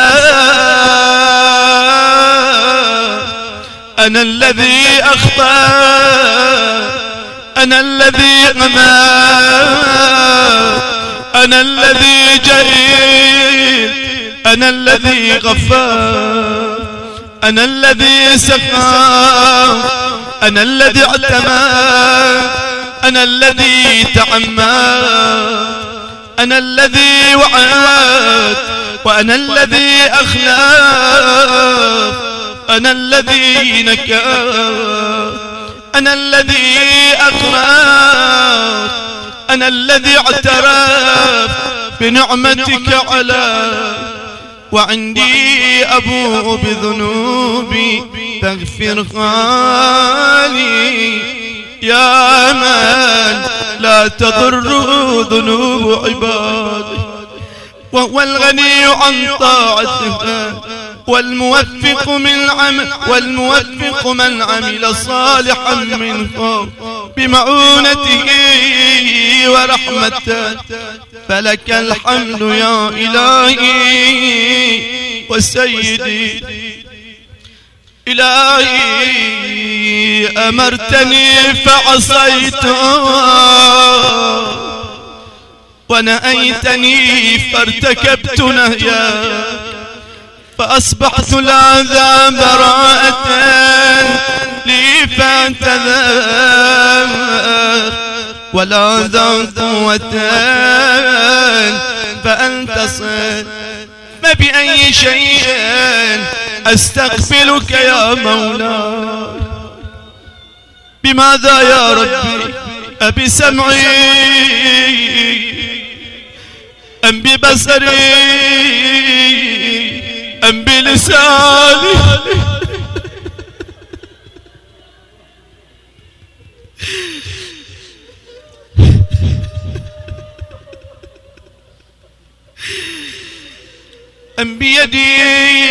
أساء، أنا الذي أخطأ، أنا الذي غمى، أنا الذي جريت، أنا الذي غفى، أنا الذي سقى، أنا الذي اعتمى، أنا الذي تعمى، أنا الذي وعد، وأنا الذي أخلف، أنا الذي نكى، أنا الذي أقرأ، أنا الذي اعترف بنعمتك علي، وعندي أبوء بذنوبي فاغفر خالي. يا من لا تضر ذنوب عبادي، وهو الغني عن طاعته والموفق من عمل والموفق من عمل صالحا منه بمعونته ورحمته. فلك الحمد يا إلهي وسيدي. إلهي أمرتني فعصيت، ونأيتني فارتكبت نهياك، فأصبحت لا ذا براءة لي فاعتذر، ولا ذا قوة فأنتصر. فبأي شيء أستغفرك يا مولاي؟ بماذا يا ربي؟ أبسمعي أم ببصري أم بلساني؟ أم بيدي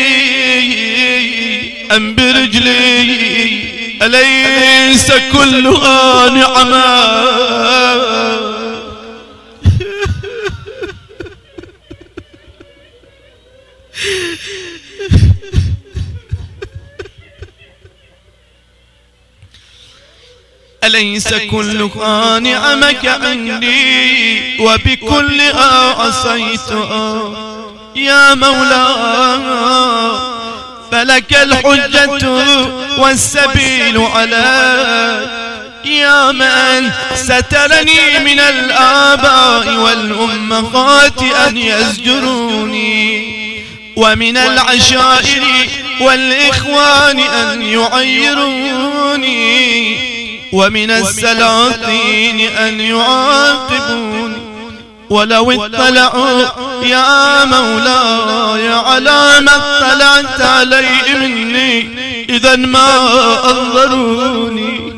أم برجلي؟ أليس كلها نعما؟ أليس كلها نعمك عندي وبكلها عصيت يا مولاي؟ فلك الحجة والسبيل علي، يا من سترني من الآباء والأمهات أن يزجروني، ومن العشائر والإخوان أن يعيروني، ومن السلاطين أن يعاقبوني. ولو اطلعوا يا مولاي على ما اطلعت عليه مني إذا ما أنظروني،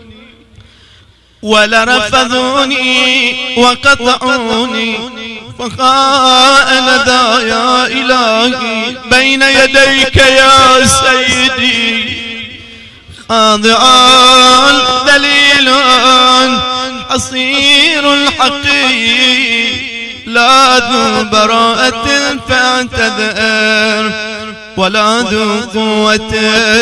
ولرفضوني وقطعوني. فها أنا ذا يا إلهي بين يديك يا سيدي، خاضعا ذليلا حصير الحقيق، لا ذو براءة فاعتذر، ولا ذو قوة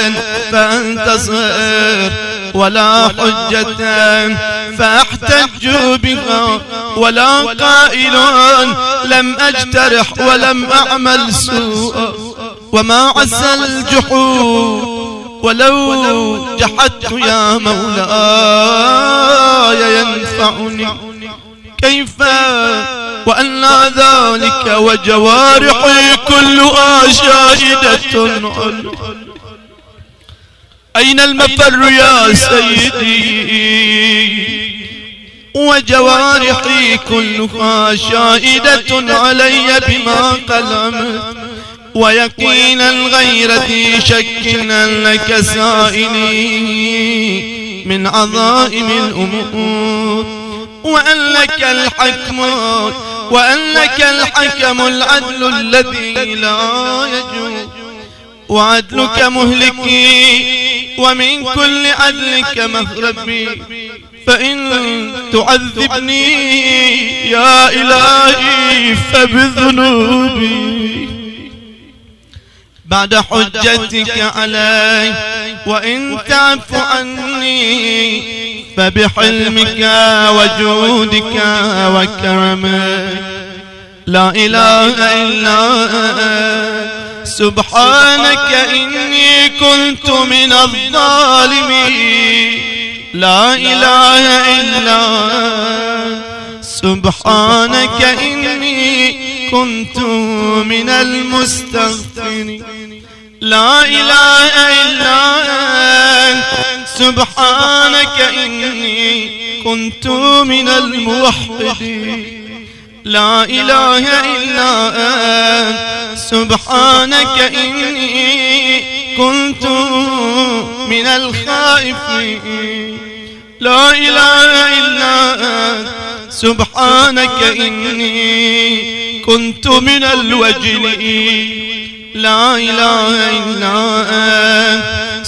فانتصر، ولا حجة فاحتج بها، ولا قائل لم أجترح ولم أعمل سوءا. وما عسى الجحود ولو جحدت يا مولاي ينفعني، كيف وأن ذلك وجوارحي كلها شاهدة عنه. أين المفر يا سيدي؟ وجوارحي كلها شاهدة علي بما قلمت، ويقينا غير ذي شك أنك سائلي من عظائم الأمور، وأنك الحكم وأنك الحكم العدل الذي لا يجوز، وعدلك مهلكي ومن كل عدلك مهربي، فإن تعذبني يا إلهي فبذنوبي بعد حجتك علي، وإن تعف عني فبحلمك وجودك وكرمك. لا إله إلا أنت سبحانك إني كنت من الظالمين. لا إله إلا أنت سبحانك إني كنت من المستغفرين. لا إله إلا أنت سبحانك إني كنت من الموحدين. لا إله إلا أنت سبحانك إني كنت من الخائفين. لا إله إلا أنت سبحانك إني كنت من الوجلين. لا إله إلا أنت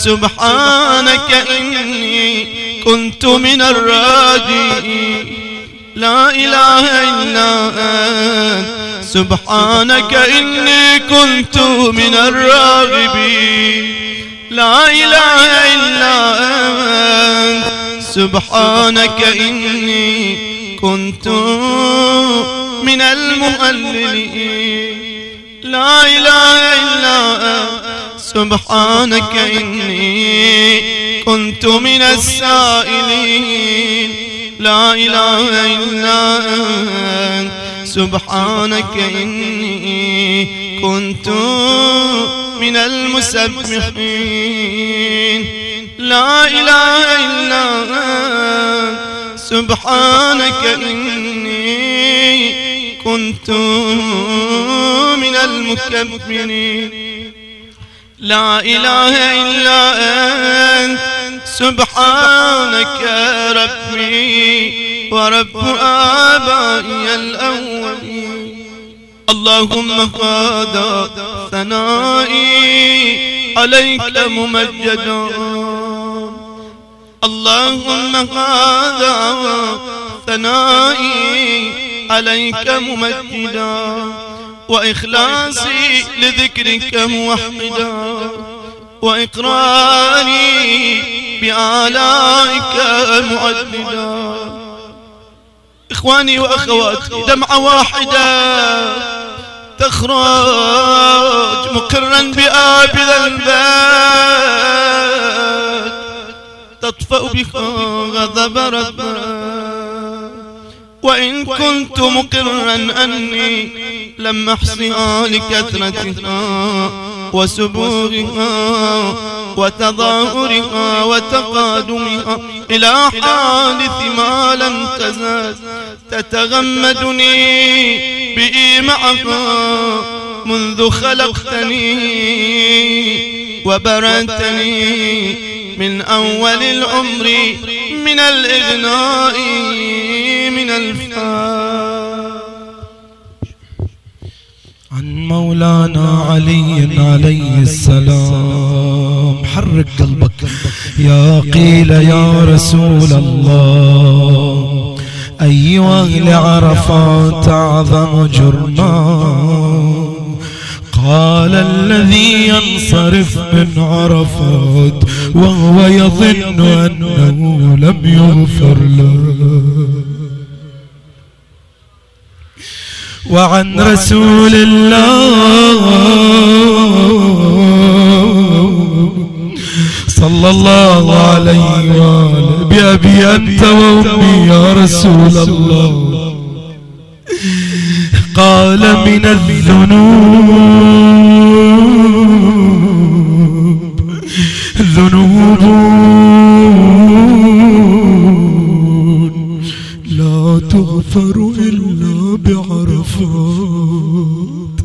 سبحانك إني كنت من الراجين. لا إله إلا أنت سبحانك إني كنت من الراغبين. لا إله إلا أنت سبحانك إني كنت من المهللين. لا إله إلا أنت سبحانك إني كنت من السائلين. لا إله إلا أنت سبحانك إني كنت من المسبحين. لا إله إلا أنت سبحانك إني كنت من المكبرين. لا إله إلا أنت سبحانك ربي ورب آبائي الأولين. اللهم هذا ثنائي عليك ممجدا. اللهم هذا ثنائي عليك ممجدا، وإخلاصي لذكرك موحدا، وإقراري بآلائك معددا. إخواني وأخواتي، دمعة واحدة تخرج مقرا بآب ذنبك تطفأ بها غضب ربك. وإن كنت مقرا أني لم أحصها لكثرتها وسبوغها وتظاهرها وتقادمها إلى حادث ما لم تزال تتغمدني به معها منذ خلقتني وبرأتني من أول العمر من الإغناء من الفاء. عن مولانا علي عليه السلام. حرك قلبك يا قيل يا رسول الله، أي أهل عرفات أعظم جرما؟ قال الذي ينصرف من عرفات وهو يظن أنه لم يغفر له. وعن رسول الله صلى الله عليه وآله بأبي أنت وأمي يا رسول الله، قال من الذنوب ذنوب لا تغفر إلا بعرفات.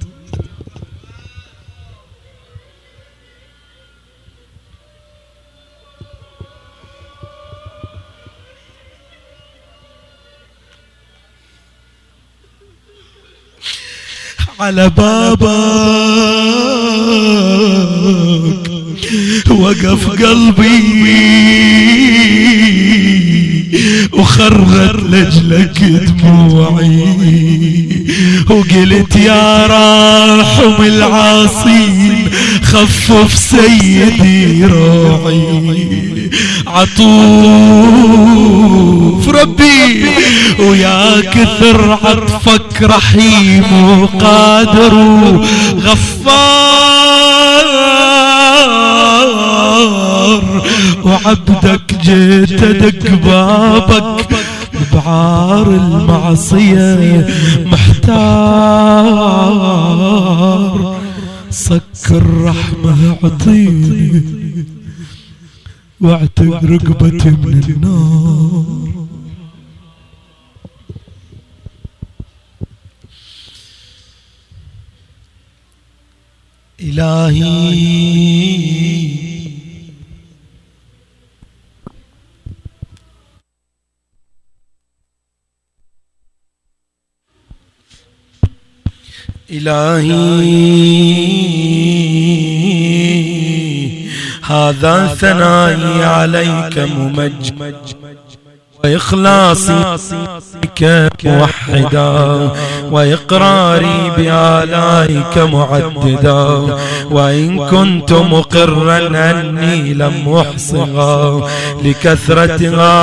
على بابك وقف قلبي وخرت لجلك دموعي، وقلت يا راحم العاصين خفف سيدي روعي. عطوف ربي ويا كثر عطفك رحيم وقادر وغفار، وعبدك جيت ادق بابك بعار المعصية محتار، سكر رحمة اعطيني واعتق رقبتي من النار. إلهي إلهي هذا ثنائي عليك ممجد، وإخلاصي بك موحدا، وإقراري بآلائك معددا، وإن كنت مقرا أني لم أحصها لكثرتها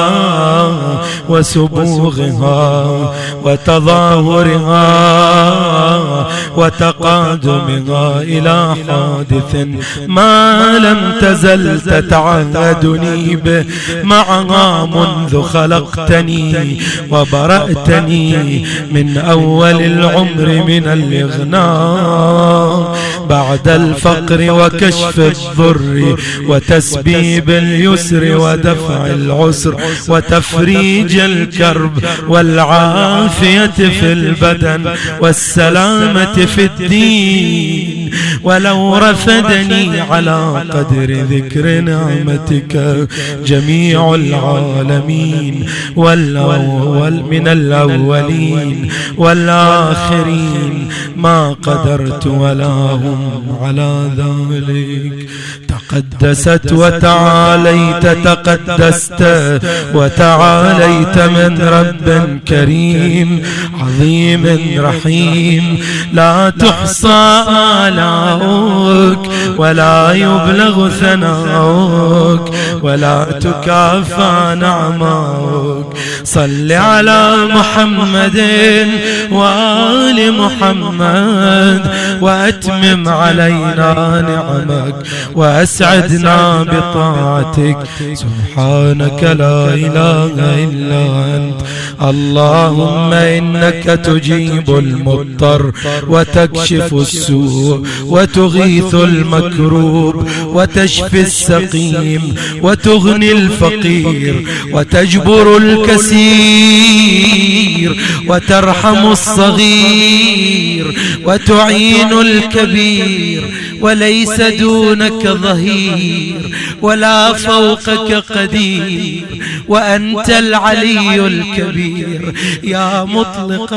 وسبوغها وتظاهرها وتقادمها إلى حادث ما لم تزل تتعهدني به معها منذ خلقتني وبرأتني من أول العمر من الإغناء بعد الفقر وكشف الضر وتسبيب اليسر ودفع العسر وتفريج الكرب والعافية في البدن والسلامة في الدين. ولو رفدني على قدر ذكر نعمتك جميع العالمين والأول من الأولين والآخرين ما قدرت ولا هم على ذلك. تقدست وتعاليت تقدست وتعاليت من رب كريم عظيم رحيم لا تحصى آلاؤك ولا يبلغ ثناؤك ولا تكافى نعماؤك. صل على محمد وآل محمد وأتمم علينا نعمك وأسعدنا بطاعتك. سبحانك لا إله إلا أنت اللهم إنك تجيب المضطر وتكشف السوء وتغيث المكروب وتشفي السقيم وتغني الفقير وتجبر الكثير وترحم الصغير وتعين الكبير وليس دونك ظهير ولا فوقك قدير وأنت العلي الكبير يا مطلق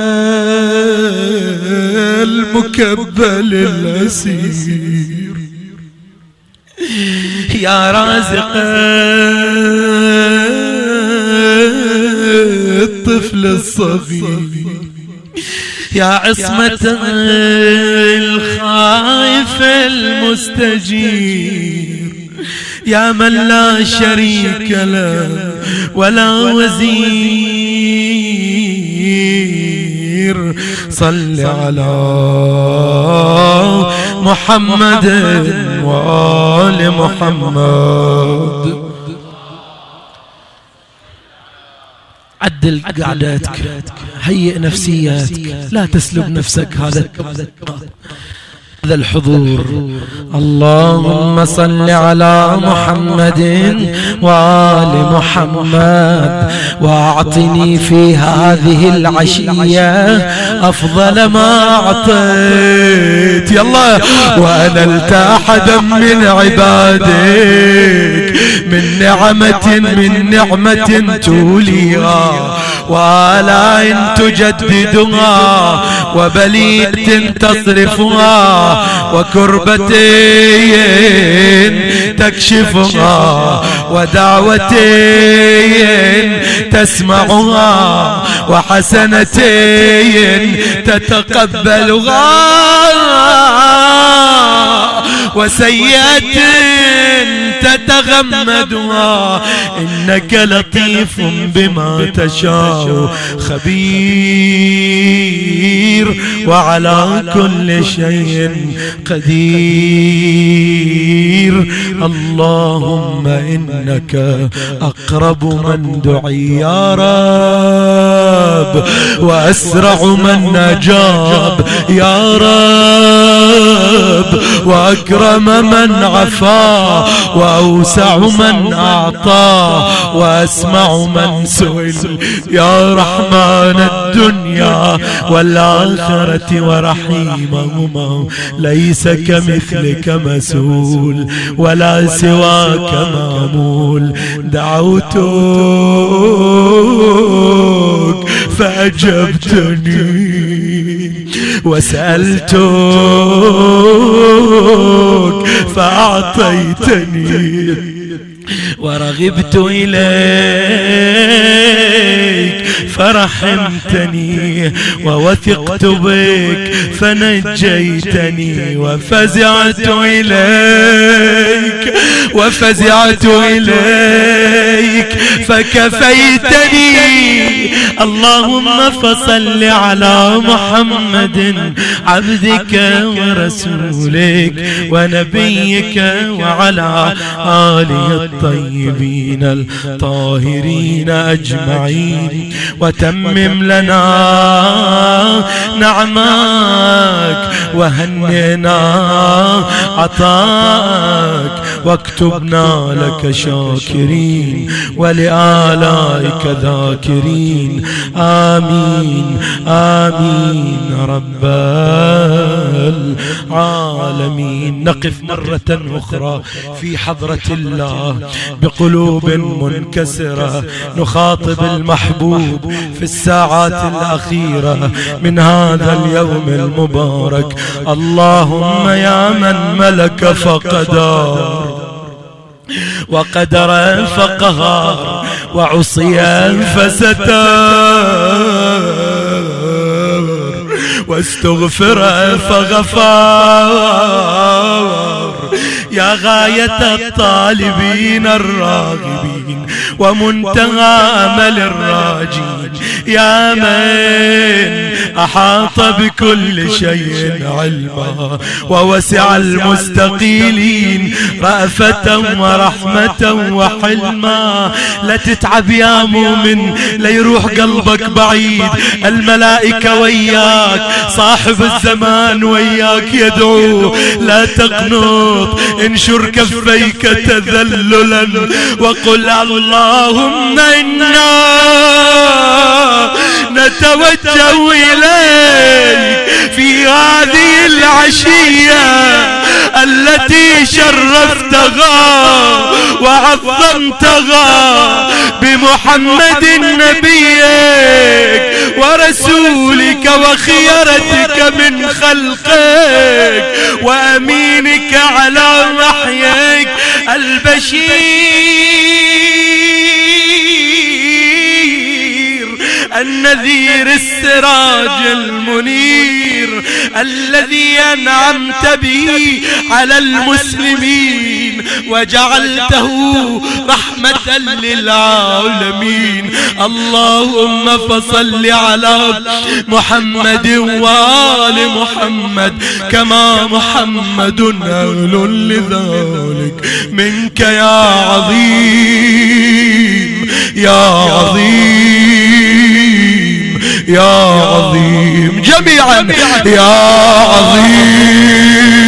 المكبل الأسير يا رازق الطفل الصغير يا عصمة الخائف المستجير يا من لا شريك له ولا وزير. صل على محمد وآل محمد. عدل قعدتك، هيئ نفسياتك، لا تسلب نفسك هذا هذا الحضور. اللهم صل على محمد وآل محمد، وأعطني في هذه العشية أفضل ما أعطيت يلا، وأنلت أحدا من عبادك من نعمة من نعمة توليها وآلاء تجددها وبلية تصرفها وكربة تكشفها ودعوة تسمعها وحسنة تتقبلها وسيئة تتغمدها، إنك لطيف بما تشاء خبير وعلى كل شيء قدير. اللهم إنك أقرب من دعي يا رب، وأسرع من أجاب يا رب، وأكرم من عفا، وأوسع من أعطى، وأسمع من سئل يا رحمن الدنيا والآخرة ورحيمهما. ليس كمثلك مسؤول ولا سواك مامول. دعوتك فأجبتني، وسألتك فأعطيتني، ورغبت إليك فرحمتني، ووثقت بك فنجيتني، وفزعت إليك وفزعت إليك فكفيتني. اللهم فصل على محمد عبدك ورسولك ونبيك وعلى آله الطيبين الطاهرين أجمعين، وتمم لنا نعماك وهننا عطاك، واكتبنا لك شاكرين ولآلائك ذاكرين. آمين آمين رب العالمين. نقف مرة أخرى في حضرة الله بقلوب منكسرة، نخاطب المحبوب في الساعات الأخيرة من هذا اليوم المبارك. اللهم يا من ملك فقدر، وقدر فقهر، وعصي فستر، واستغفر فغفر، يا غاية الطالبين الراغبين ومنتهى أمل الراجين، يا من أحاط بكل شيء علما ووسع المستقيلين رأفة ورحمة وحلما. لا تتعب يا مؤمن، لا يروح قلبك بعيد، الملائكة وياك، صاحب الزمان وياك يدعو. لا تقنط، انشر كفيك تذللا وقل اللهم إنا نتوجه إليك في هذه العشية التي شرفتها وعظمتها بمحمد نبيك ورسولك وخيرتك من خلقك وأمينك على وحيك البشير النذير السراج المنير الذي أنعمت به على المسلمين وجعلته رحمة للعالمين. اللهم فصل على محمد وآل محمد كما محمد أهل لذلك منك يا عظيم يا عظيم يا عظيم جميعا يا عظيم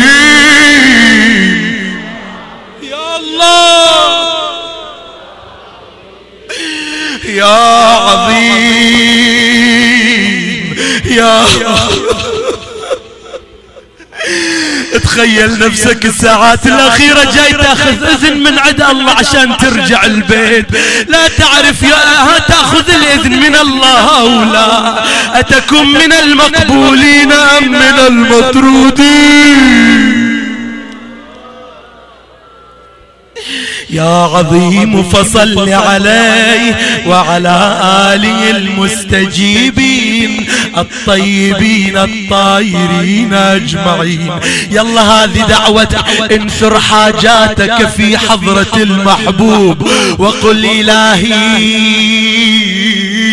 تخيل نفسك الساعات الأخيرة جاي تاخذ إذن من عند الله عشان ترجع البيت، لا تعرف يا تاخذ الإذن من الله أو لا، أتكن من المقبولين أم من المطرودين؟ يا عظيم فصل عليه وعلى آله المستجيبين الطيبين الطاهرين أجمعين. يلا هذه دعوتك، انثر حاجاتك في حضرة المحبوب وقل إلهي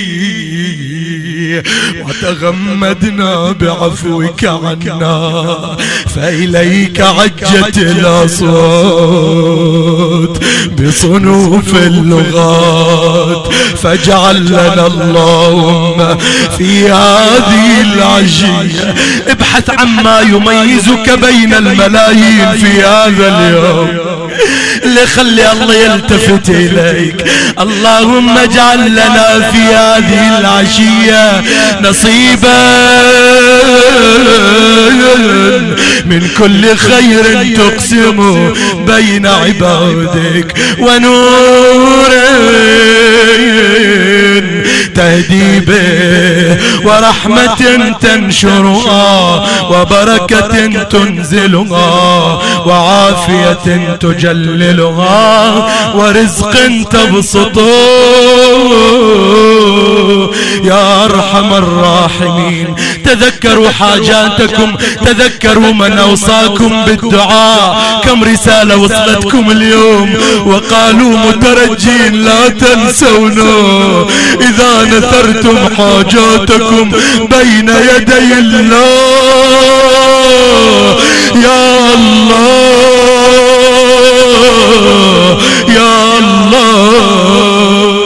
وتغمدنا بعفوك عنا فإليك عجت الأصوات بصنوف اللغات، فاجعل لنا اللهم في هذه العشية، ابحث عما يميزك بين الملايين في هذا اليوم اللي خلي الله يلتفت إليك. اللهم اجعل لنا في هذه العشية نصيبا من كل خير تقسم بين عبادك، ونور تهدي به، ورحمة تنشرها، وبركة تنزلها، وعافية تجللها، ورزق تبسطه يا أرحم الراحمين. تذكروا حاجاتكم، تذكروا من أوصاكم بالدعاء. كم رسالة وصلتكم اليوم وقالوا مترجين لا تنسونا إذا نثرتم حاجاتكم بين يدي الله. يا الله يا الله.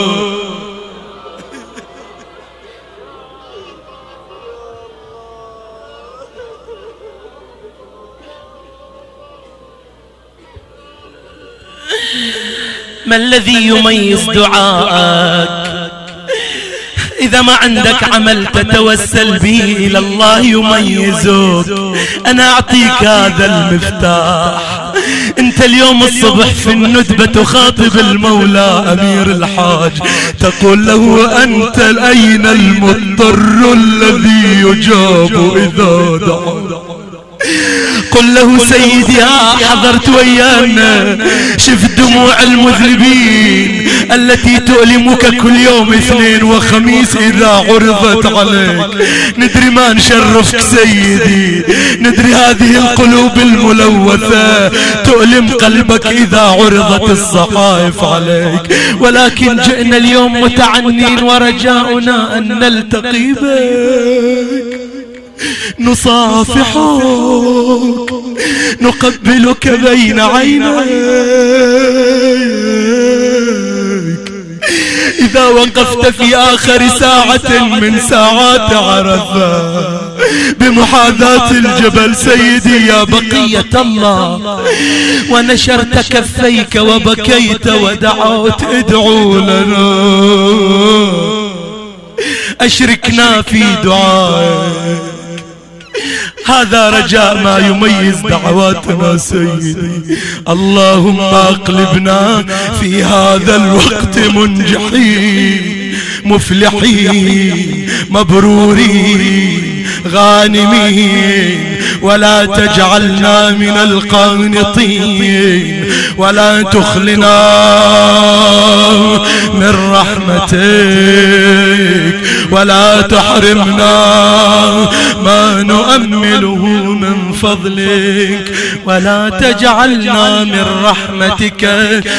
ما الذي يميز دعاءك؟ إذا ما عندك عمل تتوسل به إلى الله يميزك. أنا أعطيك هذا المفتاح. أنت اليوم الصبح في الندبة تخاطب المولى أمير الحاج، تقول له أنت أين المضطر الذي يجاب إذا دعا؟ قل له سيدي ها حضرت ويانا، شف دموع المذنبين التي تؤلمك كل يوم اثنين وخميس إذا عرضت عليك. ندري ما نشرفك سيدي، ندري هذه القلوب الملوثة تؤلم قلبك إذا عرضت الصحائف عليك، ولكن جئنا اليوم متعنين ورجاؤنا أن نلتقي بك، نصافحك، نقبلك بين عينيك. إذا وقفت في آخر ساعة من ساعات عرفة بمحاذاة الجبل سيدي يا بقية الله، ونشرت كفيك وبكيت ودعوت ادعوا لنا، أشركنا في دعائك. هذا رجاء ما يميز دعواتنا سيدي. اللهم اقلبنا في هذا الوقت منجحين مفلحين مبرورين غانمين، ولا تجعلنا من القانطين، ولا تخلنا من رحمتك، ولا تحرمنا ما نؤمله من فضلك، ولا تجعلنا من رحمتك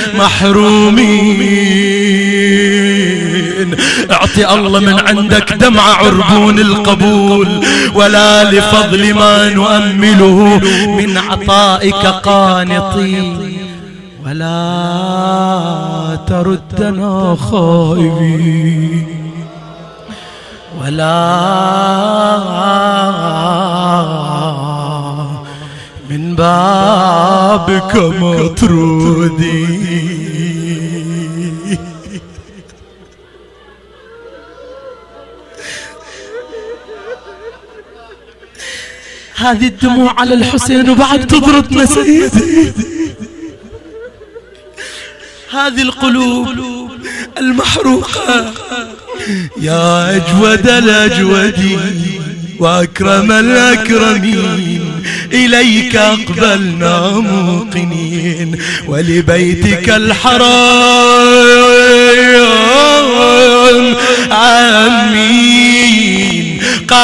محرومين. اعطي الله من عندك دمع عربون القبول، ولا لفضل ما نؤمله من عطائك قانطين، ولا تردنا خائبين، ولا من بابك مطرودين. هذه الدموع على الحسين وبعد تضربنا سيدي. هذه القلوب المحروقة. يا أجود الأجودين وأكرم الأكرمين إليك أقبلنا موقنين ولبيتك الحرام آمين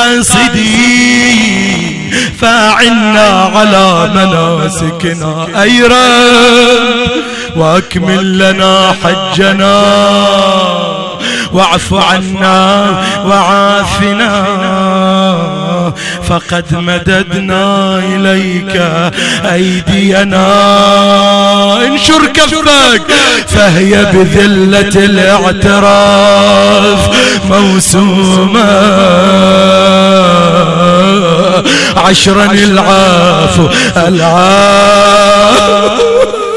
قاصدين فاعنا على مناسكنا أي رب واكمل لنا حجنا واعف عنا وعافنا فقد مددنا إليك أيدينا. انشر كفك فهي بذلة الاعتراف موسومة عشرا العافو العافو.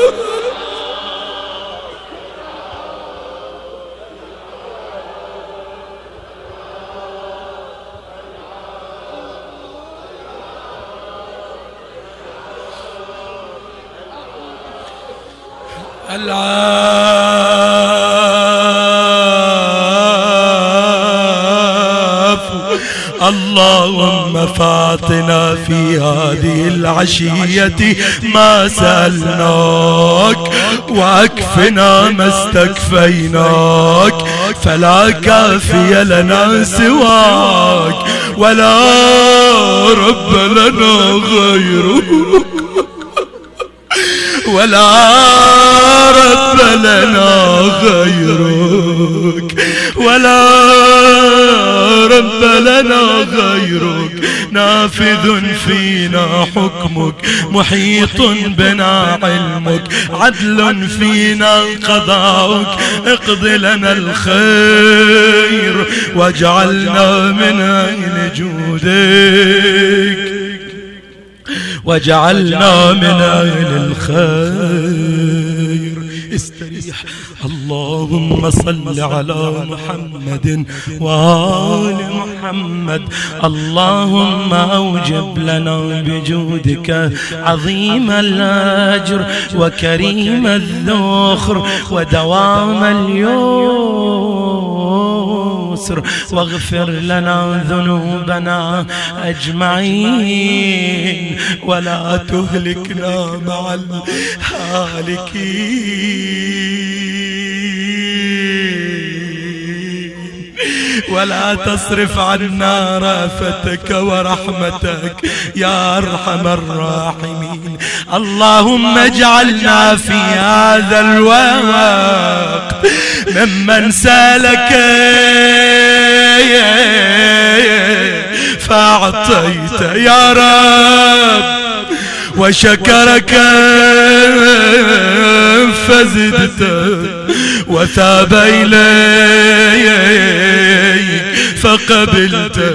العافو. اللهم فاعطنا في هذه العشية ما سألناك واكفنا ما استكفيناك فلا كافي لنا سواك ولا رب لنا غيرك ولا رب لنا غيرك ولا رب لنا غيرك. نافذ فينا حكمك محيط بنا علمك عدل فينا قضاؤك. اقض لنا الخير واجعلنا من أهل جودك وجعلنا من أهل الخير. استريح. اللهم صل على محمد وآل محمد. اللهم أوجب لنا بجودك عظيم الأجر وكريم الذخر ودوام اليسر واغفر لنا ذنوبنا أجمعين ولا تهلكنا مع الهالكين ولا تصرف عنا رافتك ورحمتك يا أرحم الراحمين. اللهم اجعلنا في هذا الوقت ممن سالك فأعطيت يا رب وشكرك فزدت وتاب إليك فقبلت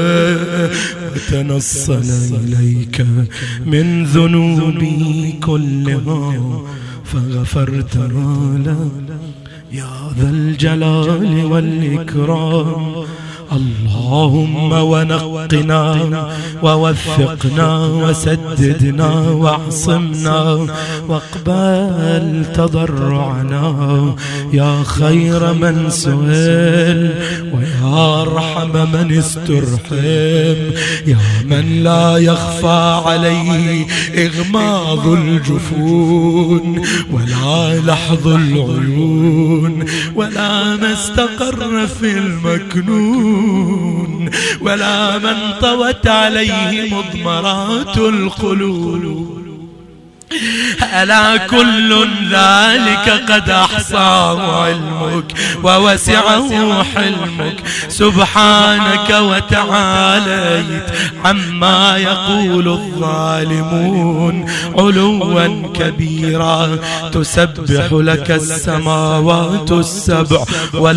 وتنصل إليك من ذنوبي كلها فغفرت له يا ذا الجلال والإكرام. اللهم ونقنا ووفقنا وسددنا واعصمنا واقبل تضرعنا يا خير من سئل ويا أرحم من استرحم يا من لا يخفى عليه إغماض الجفون ولا لحظ العيون ولا ما استقر في المكنون ولا من طوت عليه مضمرات القلوب. ألا كل ذلك قد أحصاه علمك ووسعه حلمك سبحانك وتعاليت عما يقول الظالمون علوا كبيرا. تسبح لك السماوات السبع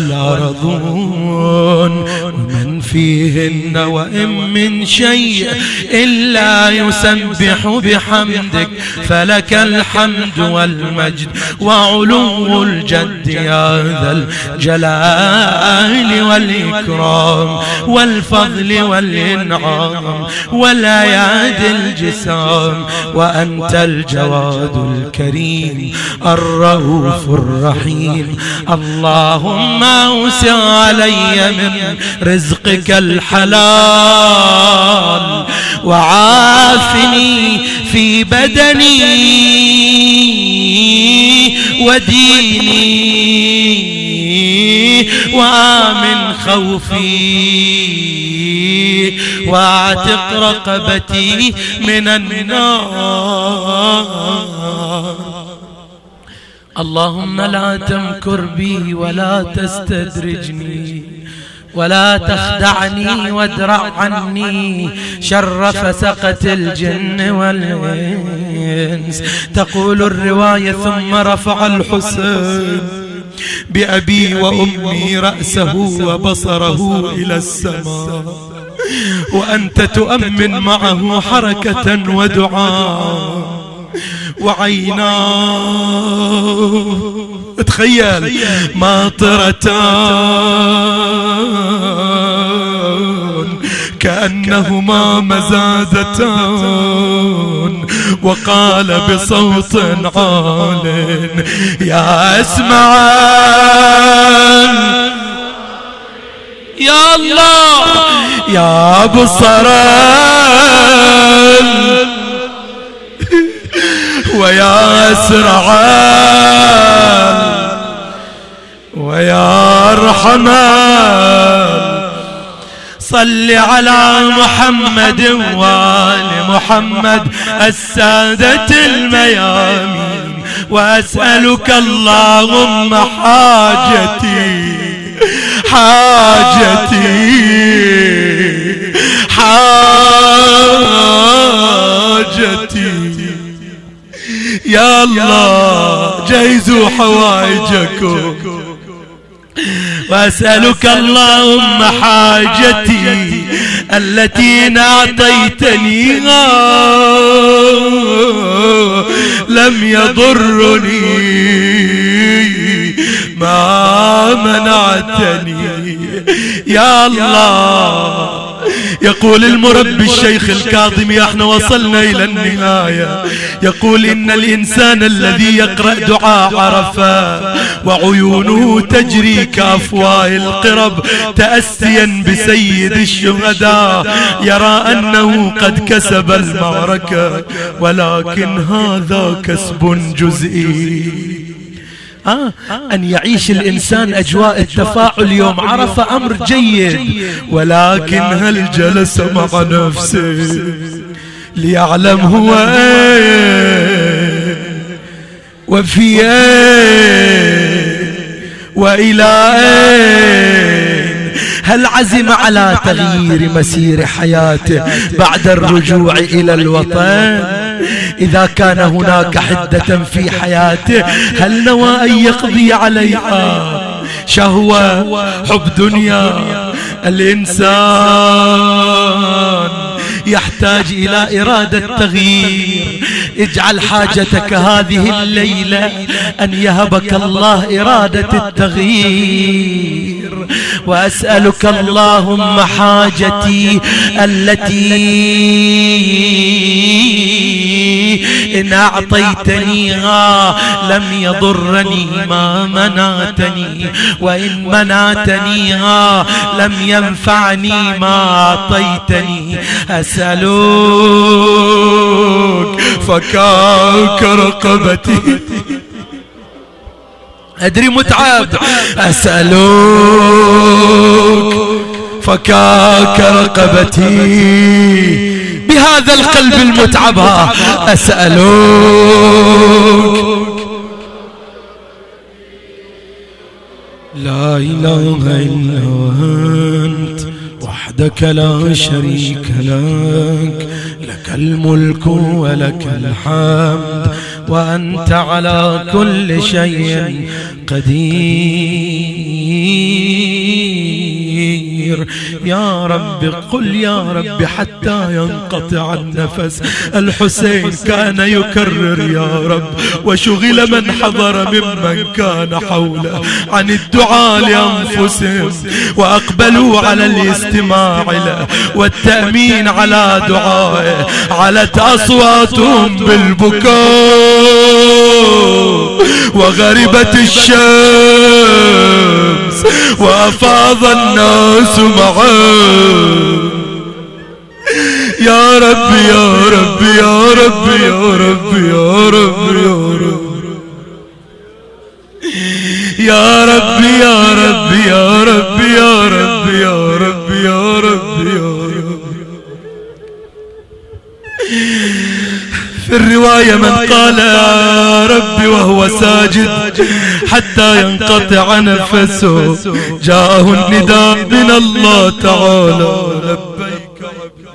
والأرضون ومن فيهن وإن من شيء إلا يسبح بحمدك فلا فلك الحمد والمجد وعلو الجد يا ذا الجلال والإكرام والفضل والإنعام والأيادي الجسام، وأنت الجواد الكريم الرؤوف الرحيم. اللهم أوسع علي من رزقك الحلال وعافني في بدني وديني وآمن خوفي واعتق رقبتي من النار. اللهم لا تمكر بي ولا تستدرجني ولا تخدعني وادرع عني شر فسقة الجن والإنس. تقول الرواية ثم رفع الحسين بأبي وأمي رأسه وبصره إلى السماء وأنت تؤمن معه حركة ودعاء وعيناه تخيل ماطرتان كأنهما مزازتان، وقال بصوت عال يا اسمعان يا الله يا بصران ويا اسرعان ويا ارحمان. صل على محمد وآل محمد السادة الميامين، وأسألك اللهم حاجتي حاجتي حاجتي يا الله جهزوا حوائجكم. وأسألك اللهم حاجتي التي إن أعطيتنيها لم يضرني ما منعتني يا الله. يقول المربي الشيخ الكاظمي احنا وصلنا الى النهاية، يقول ان الانسان الذي يقرأ دعاء عرفة وعيونه تجري كأفواه القرب تأسيا بسيد الشهداء يرى انه قد كسب المعركة، ولكن هذا كسب جزئي. آه أن يعيش الإنسان أجواء التفاعل يوم عرفة أمر جيد، ولكن هل جلس مع نفسه ليعلم هو ايه وفي ايه وإلى ايه؟ هل عزم على تغيير مسير حياته بعد الرجوع إلى الوطن؟ إذا كان هناك حدة في حياته هل نوى أن يقضي عليها؟ شهوة، حب دنيا. الإنسان يحتاج إلى إرادة تغيير. اجعل حاجتك هذه الليلة أن يهبك الله إرادة التغيير. وأسألك اللهم حاجتي التي إن أعطيتنيها لم يضرني ما منعتني، وإن منعتنيها لم ينفعني ما أعطيتني. أسألك فكاك رقبتي. أدري متعب. أسألك فكاك رقبتي بهذا القلب المتعب. أسألك لا إله إلا أنت وحدك لا شريك لك، لك الملك ولك الحمد وأنت على كل شيء قدير. الأخير. يا رب قل يا رب حتى ينقطع النفس. الحسين كان يكرر يا رب، وشغل من حضر ممن كان حوله عن الدعاء لأنفسهم، وأقبلوا على الاستماع له والتأمين على دعائه. علت أصواتهم بالبكاء وغربت الشمس وأفاض الناس معه. يا رب يا رب يا رب يا رب يا رب يا رب يا رب يا رب يا رب يا رب يا رب يا رب. في الرواية من قال يا رب وهو ساجد حتى ينقطع نفسه جاءه النداء من الله تعالى لبيك عبدي.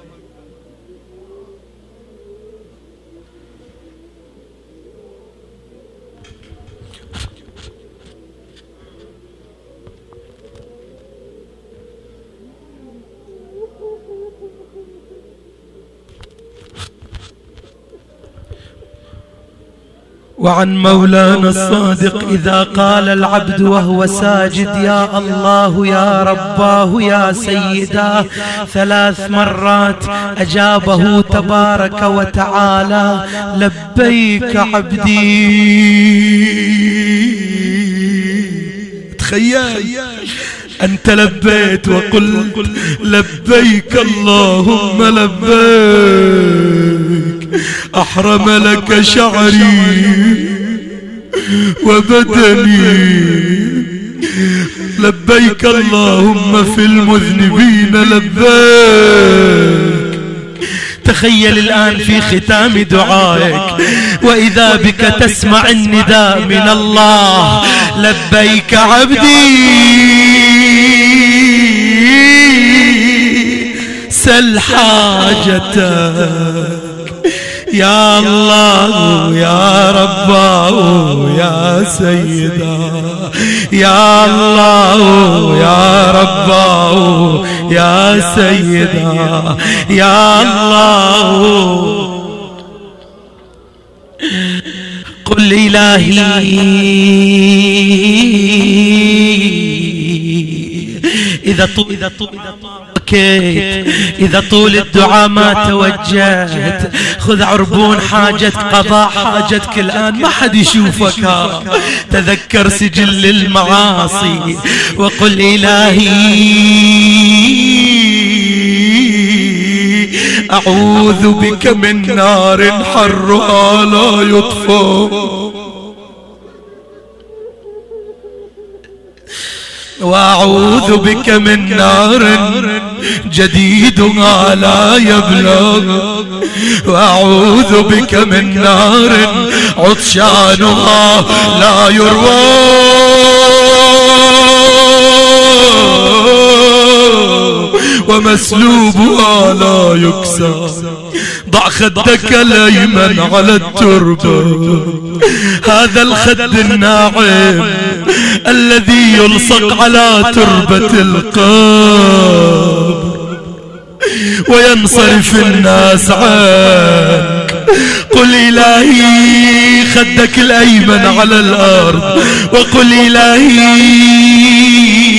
وعن مولانا الصادق إذا قال العبد وهو ساجد يا الله يا رباه يا سيداه ثلاث مرات أجابه تبارك وتعالى لبيك عبدي. تخيل أنت لبيت وقل لبيك اللهم لبيك، أحرم لك شعري وبدني، لبيك اللهم في المذنبين لبيك. تخيل الآن في ختام دعائك وإذا بك تسمع النداء من الله لبيك عبدي، سل حاجتك يا الله يا رباه يا سيدا، يا الله يا رباه يا سيدا، يا الله. قل إلهي إذا طول بكيت، إذا طول الدعاء ما توجهت، خذ عربون حاجتك، قضاء حاجتك الآن ما حد يشوفك. تذكر سجل المعاصي وقل إلهي أعوذ بك من نار حرها لا يطفأ، وأعوذ بك من نار جديدها لا يبلغ، وأعوذ بك من نار عطشانها لا يروى، ومسلوبها لا يكسى. ضع خدك الأيمن على التربة، هذا الخد الناعم الذي يلصق على تربة القبر وينصرف الناس عنك. قل إلهي خدك الأيمن على الأرض وقل إلهي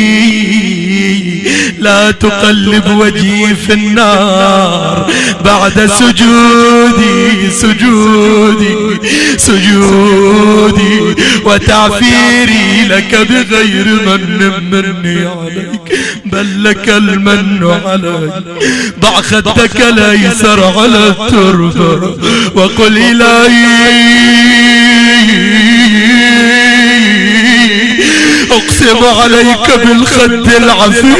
لا تقلب وجهي في النار بعد سجودي سجودي سجودي وتعفيري لك بغير من مني عليك، بل لك المن عليك. ضع خدك الأيسر على التربة وقل إلهي أقسم عليك بالخد العفيف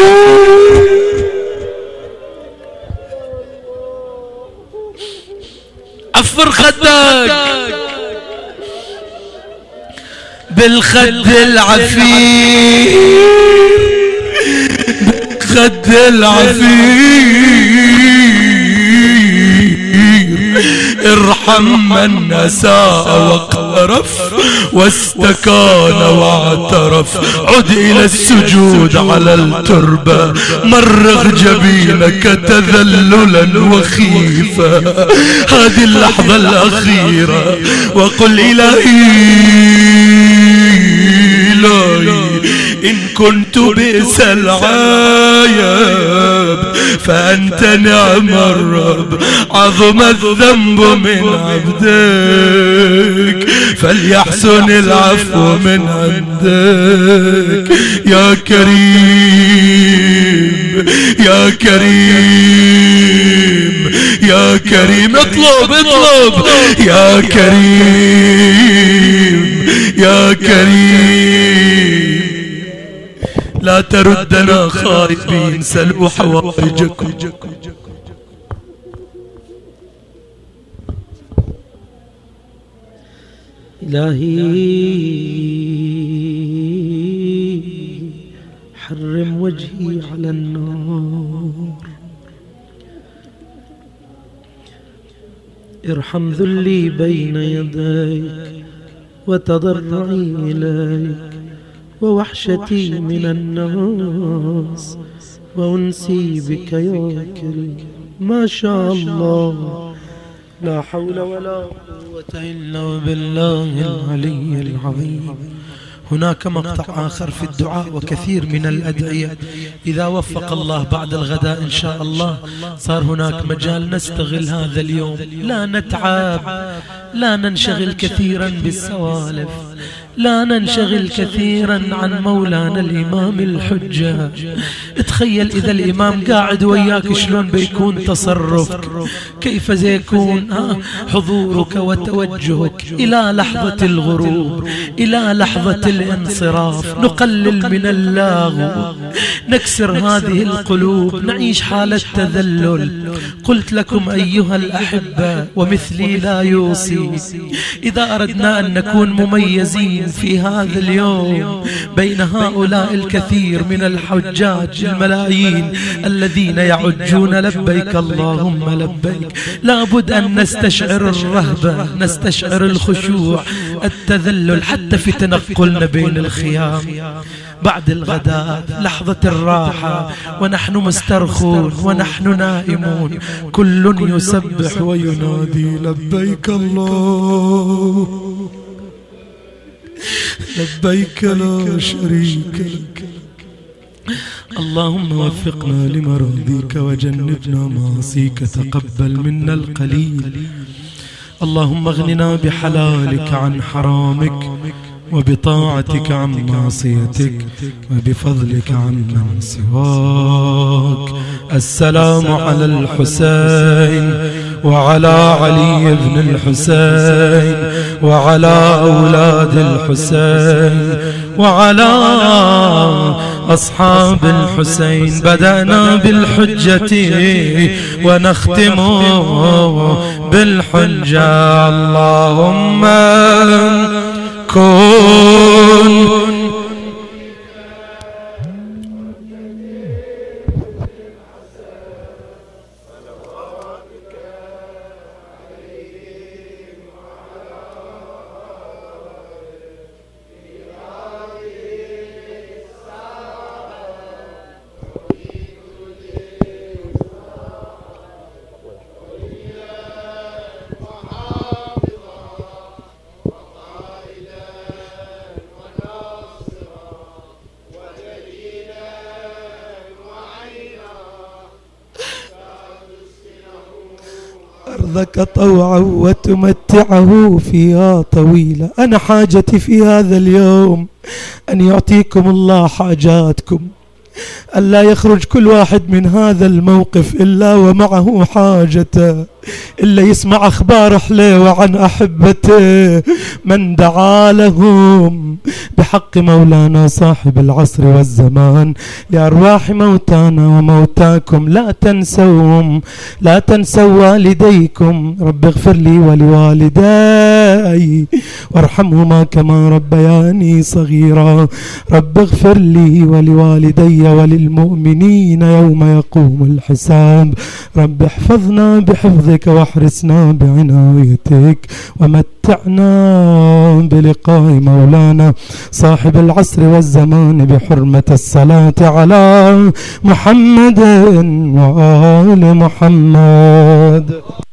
عفر خدك بالخد العفيف بالخد العفيف ارحم من نساء واقترف واستكان واعترف. عد إلى السجود على التربة، مرغ جبينك تذللا وخيفا. هذه اللحظة الأخيرة، وقل إلهي إلهي إن كنت بئس العايب فأنت نعم الرب. عظم الذنب من عبدك فليحسن العفو من عندك. يا كريم يا كريم يا كريم، اطلب اطلب يا كريم يا كريم. لا تردنا خائبين، سلوا حوائجكم. إلهي حرم وجهي على النار، ارحم ذلي بين يديك وتضرعي إليك ووحشتي من الناس وأنسي بك يا كريم. ما شاء الله، لا حول ولا قوة إلا بالله العلي العظيم. هناك مقطع آخر في الدعاء وكثير من الأدعية. إذا وفق الله بعد الغداء إن شاء الله صار هناك مجال نستغل هذا اليوم، لا نتعب، لا ننشغل كثيرا بالسوالف، لا ننشغل كثيرا عن مولانا الإمام الحجة. تخيل إذا الإمام قاعد وياك شلون بيكون تصرفك، كيف سيكون حضورك وتوجهك إلى لحظة الغروب، إلى لحظة الانصراف. نقلل من اللغو، نكسر هذه القلوب، نعيش حالة تذلل. قلت لكم أيها الأحبة ومثلي لا يوصي، إذا أردنا أن نكون مميزين في هذا اليوم بين هؤلاء الكثير من الحجاج الملايين الذين يعجون لبيك اللهم لبيك، لابد أن نستشعر الرهبة، نستشعر الخشوع، التذلل، حتى في تنقلنا بين الخيام بعد الغداء، لحظة الراحة ونحن مسترخون ونحن نائمون، كل يسبح وينادي لبيك الله لبيك لا شريك لك. اللهم وفقنا لمراضيك وجنبنا معاصيك، تقبل منا القليل. اللهم اغننا بحلالك عن حرامك، وبطاعتك عن معصيتك، وبفضلك عن من سواك. السلام على الحسين وعلى علي بن الحسين وعلى أولاد الحسين وعلى أصحاب الحسين. بدأنا بالحجة ونختم بالحجة. اللهم كن أرضك طوعا وتمتعه فيها طويلة. أنا حاجتي في هذا اليوم أن يعطيكم الله حاجاتكم، ألا يخرج كل واحد من هذا الموقف إلا ومعه حاجته، إلا يسمع أخبار حليوة عن أحبته من دعا لهم بحق مولانا صاحب العصر والزمان. لأرواح موتانا وموتاكم لا تنسوهم، لا تنسوا والديكم. رب اغفر لي ولوالدي وارحمهما كما ربياني صغيرا. رب اغفر لي ولوالدي وللمؤمنين يوم يقوم الحساب. رب احفظنا بحفظ بفضلك واحرسنا بعنايتك ومتعنا بلقاء مولانا صاحب العصر والزمان بحرمة الصلاة على محمد وآل محمد.